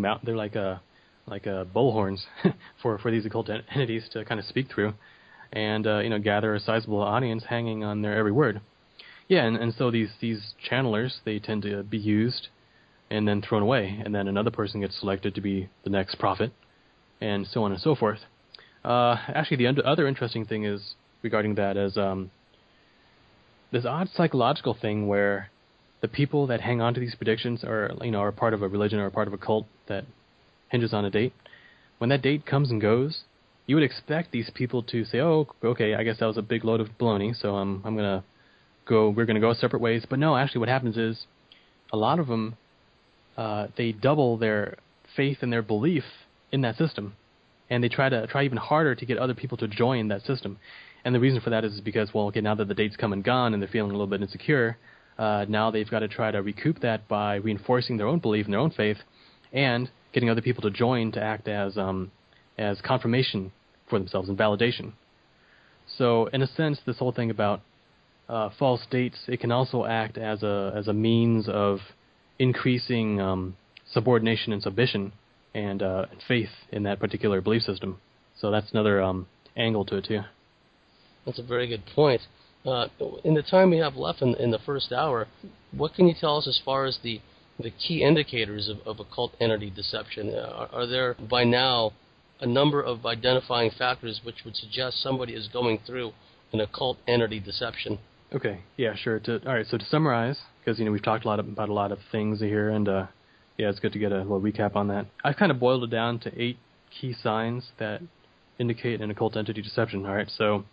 bullhorns for these occult entities to kind of speak through, and gather a sizable audience hanging on their every word. Yeah, and so these channelers, they tend to be used and then thrown away, and then another person gets selected to be the next prophet, and so on and so forth. Actually, the other interesting thing is regarding that is this odd psychological thing where the people that hang on to these predictions are part of a religion or a part of a cult that hinges on a date. When that date comes and goes, you would expect these people to say, "Oh, okay, I guess that was a big load of baloney, so we're gonna go separate ways." But no, actually, what happens is a lot of them they double their faith and their belief in that system, and they try even harder to get other people to join that system. And the reason for that is because, well, okay, now that the date's come and gone and they're feeling a little bit insecure, now they've got to try to recoup that by reinforcing their own belief and their own faith, and getting other people to join to act as confirmation for themselves and validation. So, in a sense, this whole thing about false dates, it can also act as a means of increasing subordination and submission and faith in that particular belief system. So that's another angle to it too.
That's a very good point. In the time we have left in the first hour, what can you tell us as far as the key indicators of occult entity deception? Are there, by now, a number of identifying factors which would suggest somebody is going through an occult entity deception?
Okay, yeah, sure. All right, so to summarize, because we've talked about a lot of things here, and yeah, it's good to get a little recap on that. I've kind of boiled it down to 8 key signs that indicate an occult entity deception. All right, so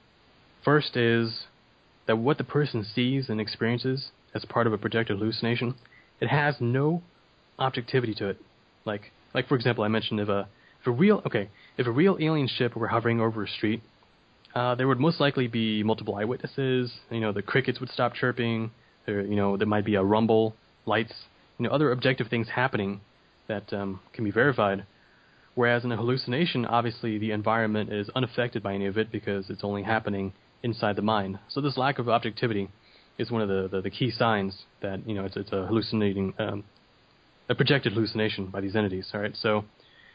first is that what the person sees and experiences as part of a projected hallucination, it has no objectivity to it. Like for example, I mentioned if a real alien ship were hovering over a street, there would most likely be multiple eyewitnesses. The crickets would stop chirping. There might be a rumble, lights, other objective things happening that can be verified. Whereas in a hallucination, obviously the environment is unaffected by any of it because it's only happening inside the mind. So this lack of objectivity is one of the key signs that it's a hallucinating, a projected hallucination by these entities. All right. So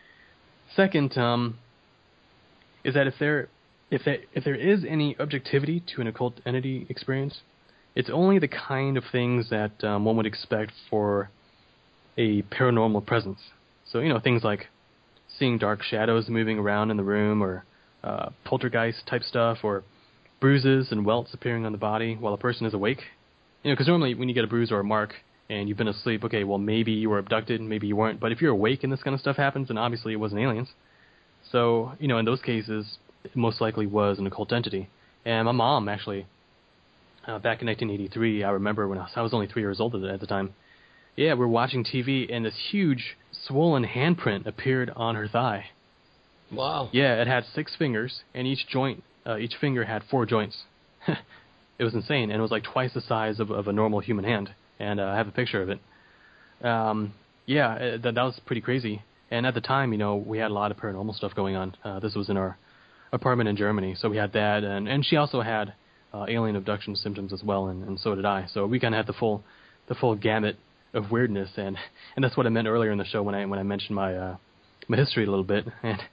second is that if there is any objectivity to an occult entity experience, it's only the kind of things that one would expect for a paranormal presence. So things like seeing dark shadows moving around in the room, or poltergeist type stuff, or bruises and welts appearing on the body while a person is awake. Because normally when you get a bruise or a mark and you've been asleep, okay, well maybe you were abducted, maybe you weren't. But if you're awake and this kind of stuff happens, then obviously it wasn't aliens. So in those cases, it most likely was an occult entity. And my mom actually, back in 1983, I remember when I was only 3 years old at the time. Yeah, we're watching TV and this huge swollen handprint appeared on her thigh.
Wow.
Yeah, it had 6 fingers, and each finger had 4 joints. It was insane, and it was like twice the size of a normal human hand. And I have a picture of it. Yeah, that was pretty crazy. And at the time, we had a lot of paranormal stuff going on. This was in our apartment in Germany, so we had that, and she also had alien abduction symptoms as well, and so did I. So we kind of had the full gamut of weirdness, and that's what I meant earlier in the show when I mentioned my history a little bit. And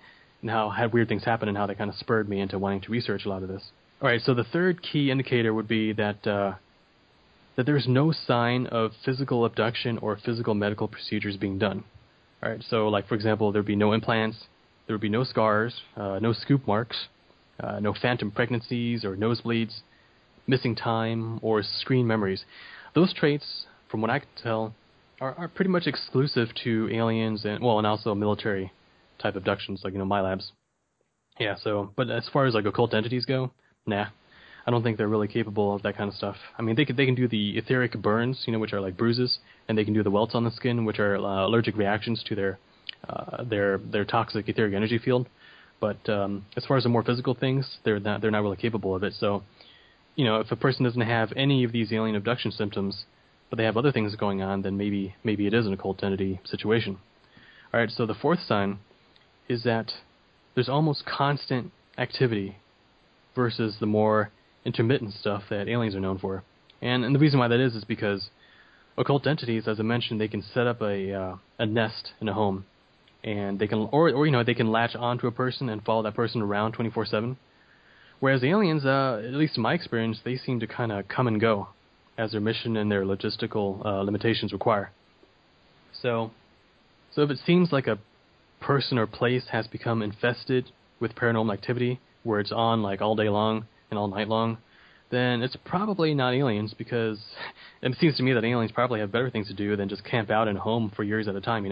and how had weird things happen and how that kind of spurred me into wanting to research a lot of this. All right, so the third key indicator would be that there's no sign of physical abduction or physical medical procedures being done. All right, so like for example, there'd be no implants, there would be no scars, no scoop marks, no phantom pregnancies or nosebleeds, missing time, or screen memories. Those traits, from what I can tell, are pretty much exclusive to aliens and also military type abductions, like my labs. Yeah. So, but as far as like occult entities go, nah, I don't think they're really capable of that kind of stuff. I mean, they can do the etheric burns, which are like bruises, and they can do the welts on the skin, which are allergic reactions to their toxic etheric energy field. But as far as the more physical things, they're not really capable of it. So, if a person doesn't have any of these alien abduction symptoms, but they have other things going on, then maybe it is an occult entity situation. All right, so the fourth sign is that there's almost constant activity versus the more intermittent stuff that aliens are known for. And the reason why that is because occult entities, as I mentioned, they can set up a nest in a home, and they can they can latch onto a person and follow that person around 24/7. Whereas aliens, at least in my experience, they seem to kind of come and go as their mission and their logistical limitations require. So if it seems like a person or place has become infested with paranormal activity, where it's on like all day long and all night long, then it's probably not aliens, because it seems to me that aliens probably have better things to do than just camp out in a home for years at a time,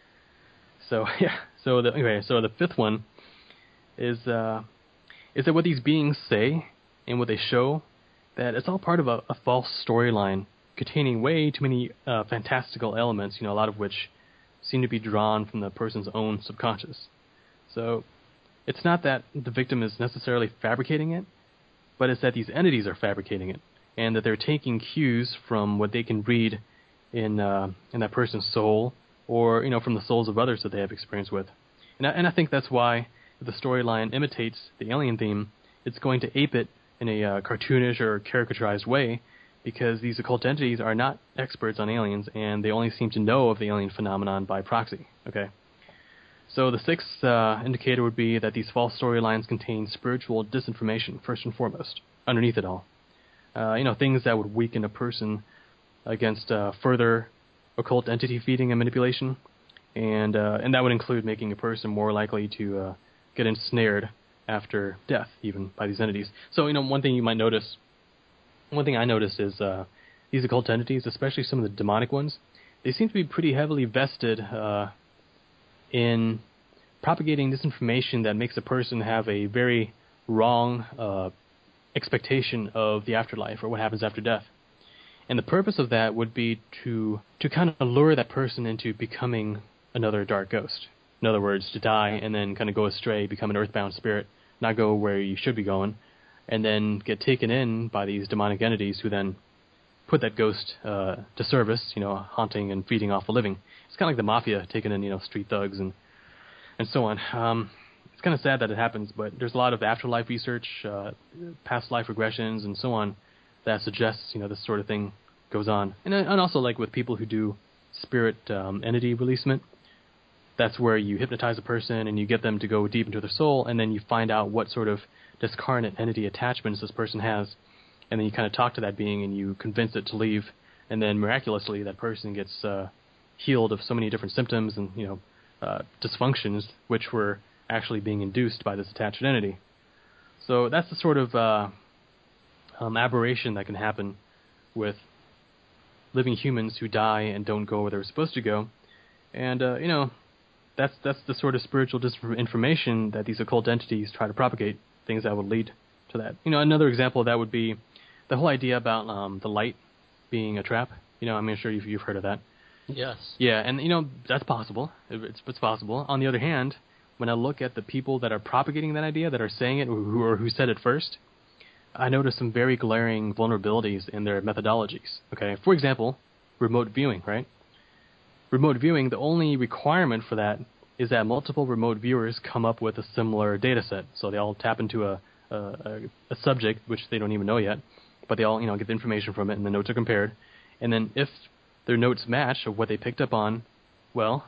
So yeah. So the fifth one is that what these beings say and what they show, that it's all part of a false storyline containing way too many fantastical elements, a lot of which seem to be drawn from the person's own subconscious. So it's not that the victim is necessarily fabricating it, but it's that these entities are fabricating it, and that they're taking cues from what they can read in that person's soul, or from the souls of others that they have experience with. And I think that's why if the storyline imitates the alien theme, it's going to ape it in a cartoonish or caricaturized way, because these occult entities are not experts on aliens, and they only seem to know of the alien phenomenon by proxy. Okay. So the sixth indicator would be that these false storylines contain spiritual disinformation, first and foremost, underneath it all. Things that would weaken a person against further occult entity feeding and manipulation, and that would include making a person more likely to get ensnared after death, even by these entities. So, one thing I noticed is these occult entities, especially some of the demonic ones, they seem to be pretty heavily vested in propagating this information that makes a person have a very wrong expectation of the afterlife, or what happens after death. And the purpose of that would be to kind of lure that person into becoming another dark ghost. In other words, to die and then kind of go astray, become an earthbound spirit, not go where you should be going, and then get taken in by these demonic entities who then put that ghost to service, haunting and feeding off the living. It's kind of like the mafia taking in, street thugs and so on. It's kind of sad that it happens, but there's a lot of afterlife research, past life regressions, and so on that suggests, this sort of thing goes on. And also, like with people who do spirit entity releasement, that's where you hypnotize a person and you get them to go deep into their soul, and then you find out what sort of discarnate entity attachments this person has, and then you kind of talk to that being and you convince it to leave, and then miraculously that person gets healed of so many different symptoms and dysfunctions which were actually being induced by this attached entity. So that's the sort of aberration that can happen with living humans who die and don't go where they're supposed to go, and that's the sort of spiritual disinformation that these occult entities try to propagate, things that would lead to that. Another example of that would be the whole idea about the light being a trap. I'm sure you've heard of that.
Yes.
Yeah, and that's possible. It's possible. On the other hand, when I look at the people that are propagating that idea, that are saying it, who said it first, I notice some very glaring vulnerabilities in their methodologies. Okay, for example, remote viewing, right? Remote viewing, the only requirement for that is that multiple remote viewers come up with a similar data set. So they all tap into a subject, which they don't even know yet, but they all get the information from it, and the notes are compared. And then if their notes match of what they picked up on, well,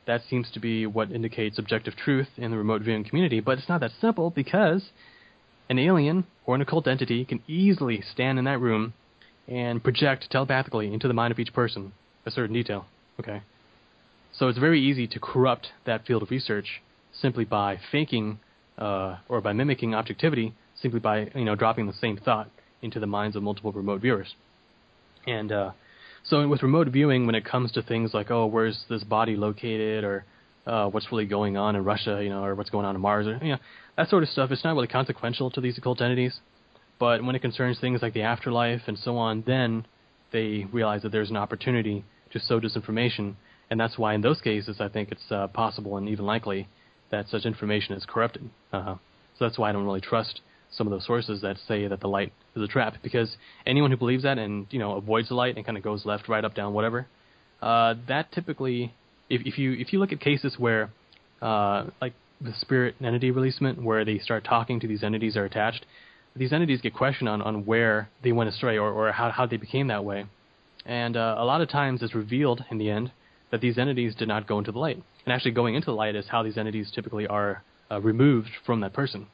that seems to be what indicates objective truth in the remote viewing community, but it's not that simple because an alien or an occult entity can easily stand in that room and project telepathically into the mind of each person a certain detail. Okay, so it's very easy to corrupt that field of research simply by faking or by mimicking objectivity, simply by dropping the same thought into the minds of multiple remote viewers. And so with remote viewing, when it comes to things like, oh, where's this body located, or what's really going on in Russia, or what's going on in Mars, or that sort of stuff, it's not really consequential to these occult entities. But when it concerns things like the afterlife and so on, then they realize that there's an opportunity to sow disinformation, and that's why in those cases I think it's possible and even likely that such information is corrupted. So that's why I don't really trust some of those sources that say that the light is a trap, because anyone who believes that and avoids the light and kind of goes left, right, up, down, whatever, that typically, if you look at cases where like the spirit entity releasement, where they start talking to these entities that are attached, these entities get questioned on where they went astray or how they became that way, and a lot of times it's revealed in the end that these entities did not go into the light, and actually going into the light is how these entities typically are removed from that person.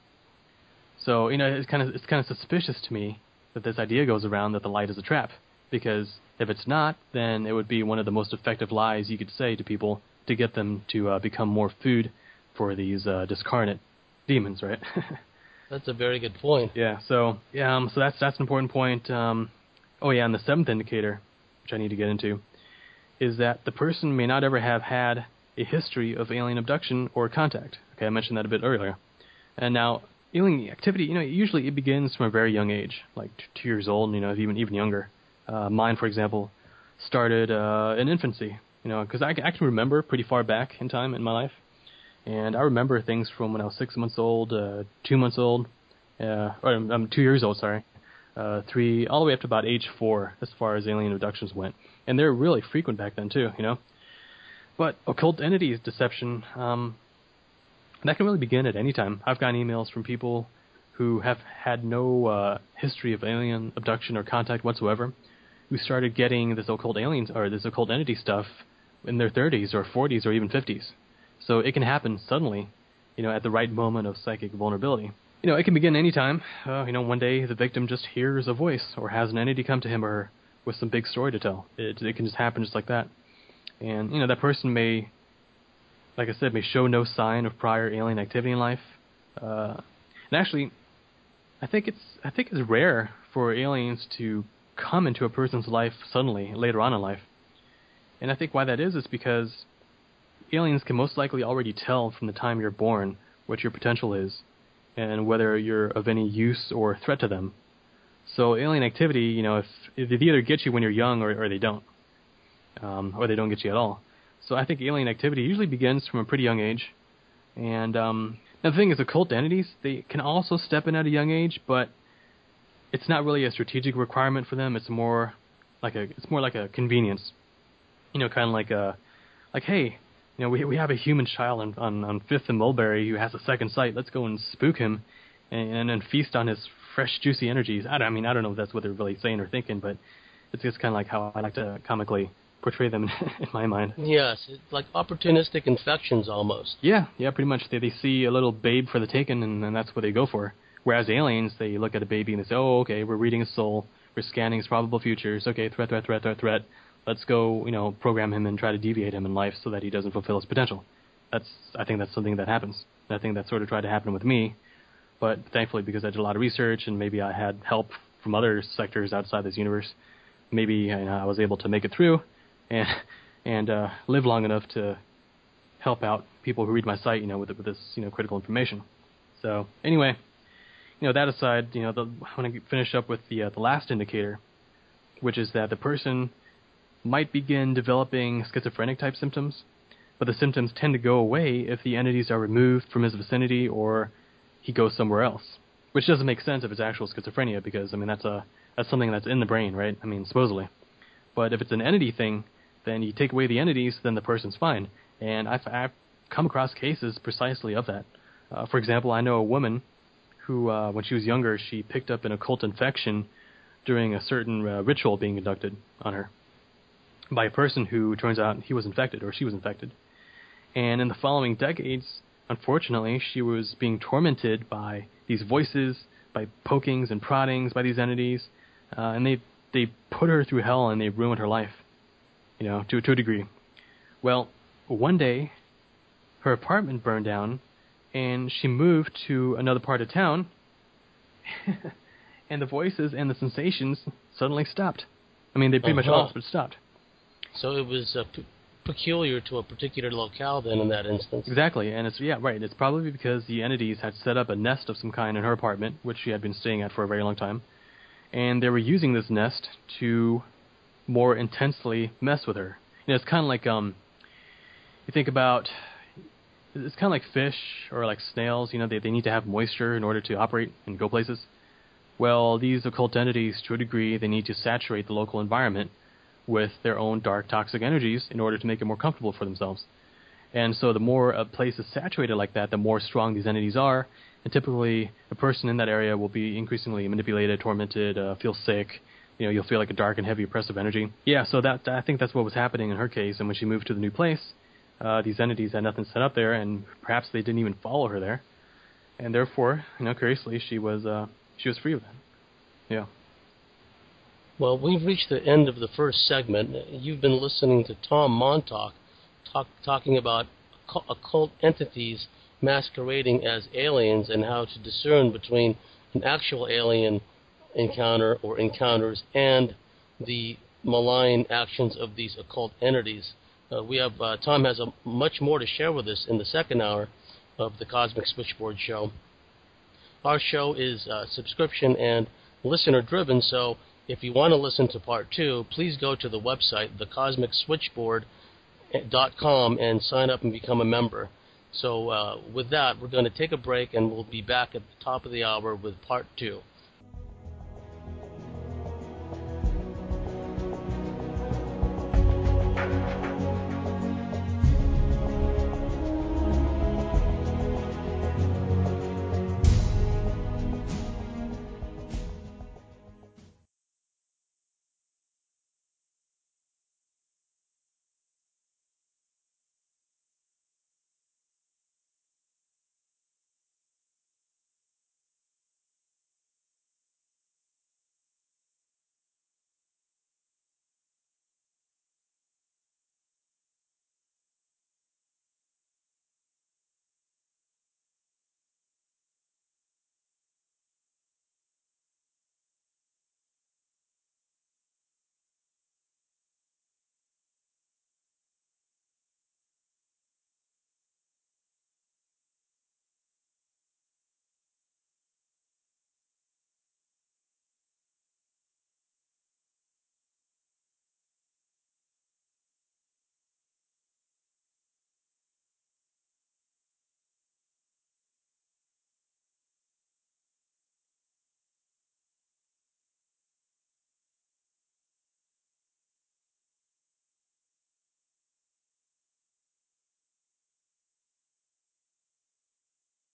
So it's kind of suspicious to me that this idea goes around that the light is a trap, because if it's not, then it would be one of the most effective lies you could say to people to get them to become more food for these discarnate demons, right?
That's a very good point.
Yeah. So that's an important point. And the seventh indicator, which I need to get into, is that the person may not ever have had a history of alien abduction or contact. Okay, I mentioned that a bit earlier. And now, alien activity, usually it begins from a very young age, like 2 years old, even younger. Mine, for example, started in infancy, because I can remember pretty far back in time in my life. And I remember things from when I was 6 months old, 2 months old, I'm 2 years old, sorry, 3, all the way up to about age 4, as far as alien abductions went. And they were really frequent back then, too, But occult entities deception, that can really begin at any time. I've gotten emails from people who have had no history of alien abduction or contact whatsoever, who started getting this occult aliens or this occult entity stuff in their 30s or 40s or even 50s. So it can happen suddenly, at the right moment of psychic vulnerability. It can begin any time. One day the victim just hears a voice or has an entity come to him or her with some big story to tell. It can just happen just like that. And, that person may, like I said, may show no sign of prior alien activity in life. And actually, I think it's rare for aliens to come into a person's life suddenly, later on in life. And I think why that is because aliens can most likely already tell from the time you're born what your potential is and whether you're of any use or threat to them. So alien activity, if they either get you when you're young or they don't, or they don't get you at all. So I think alien activity usually begins from a pretty young age. And now the thing is, occult entities, they can also step in at a young age, but it's not really a strategic requirement for them. It's more like a convenience. Kind of like hey, we have a human child on 5th and Mulberry who has a second sight. Let's go and spook him and feast on his fresh, juicy energies. I don't know if that's what they're really saying or thinking, but it's just kind of like how I like to comically portray them in my mind.
Yes, it's like opportunistic infections almost.
Yeah, pretty much. They see a little babe for the taking, and that's what they go for. Whereas aliens, they look at a baby and they say, oh, okay, we're reading his soul, we're scanning his probable futures, okay, threat. Let's go, program him and try to deviate him in life so that he doesn't fulfill his potential. I think that's something that happens. I think that sort of tried to happen with me, but thankfully, because I did a lot of research and maybe I had help from other sectors outside this universe, maybe I was able to make it through and live long enough to help out people who read my site, with this, critical information. So anyway, that aside, I want to finish up with the last indicator, which is that the person might begin developing schizophrenic type symptoms, but the symptoms tend to go away if the entities are removed from his vicinity or he goes somewhere else, which doesn't make sense if it's actual schizophrenia, because that's something that's in the brain, right? Supposedly. But if it's an entity thing, then you take away the entities, then the person's fine. And I've come across cases precisely of that. For example, I know a woman who, when she was younger, she picked up an occult infection during a certain ritual being conducted on her by a person who turns out he was infected or she was infected. And in the following decades, unfortunately, she was being tormented by these voices, by pokings and proddings by these entities, and they put her through hell and they ruined her life, to a degree. Well, one day, her apartment burned down, and she moved to another part of town, and the voices and the sensations suddenly stopped. I mean, they pretty much all stopped.
So it was peculiar to a particular locale then in that instance.
Exactly, and it's probably because the entities had set up a nest of some kind in her apartment, which she had been staying at for a very long time, and they were using this nest to more intensely mess with her. It's kind of like, you think about, it's kind of like fish or like snails, they need to have moisture in order to operate and go places. Well, these occult entities, to a degree, they need to saturate the local environment with their own dark, toxic energies in order to make it more comfortable for themselves. And so the more a place is saturated like that, the more strong these entities are, and typically a person in that area will be increasingly manipulated, tormented, feel sick. You'll feel like a dark and heavy oppressive energy. Yeah, so I think that's what was happening in her case, and when she moved to the new place, these entities had nothing set up there, and perhaps they didn't even follow her there. And therefore, curiously, she was free of that. Yeah.
Well, we've reached the end of the first segment. You've been listening to Tom Montauk talking about occult entities masquerading as aliens and how to discern between an actual alien encounter or encounters and the malign actions of these occult entities. Tom has much more to share with us in the second hour of the Cosmic Switchboard show. Our show is subscription and listener driven, so if you want to listen to part 2, please go to the website, thecosmicswitchboard.com, and sign up and become a member. So with that, we're going to take a break, and we'll be back at the top of the hour with part 2.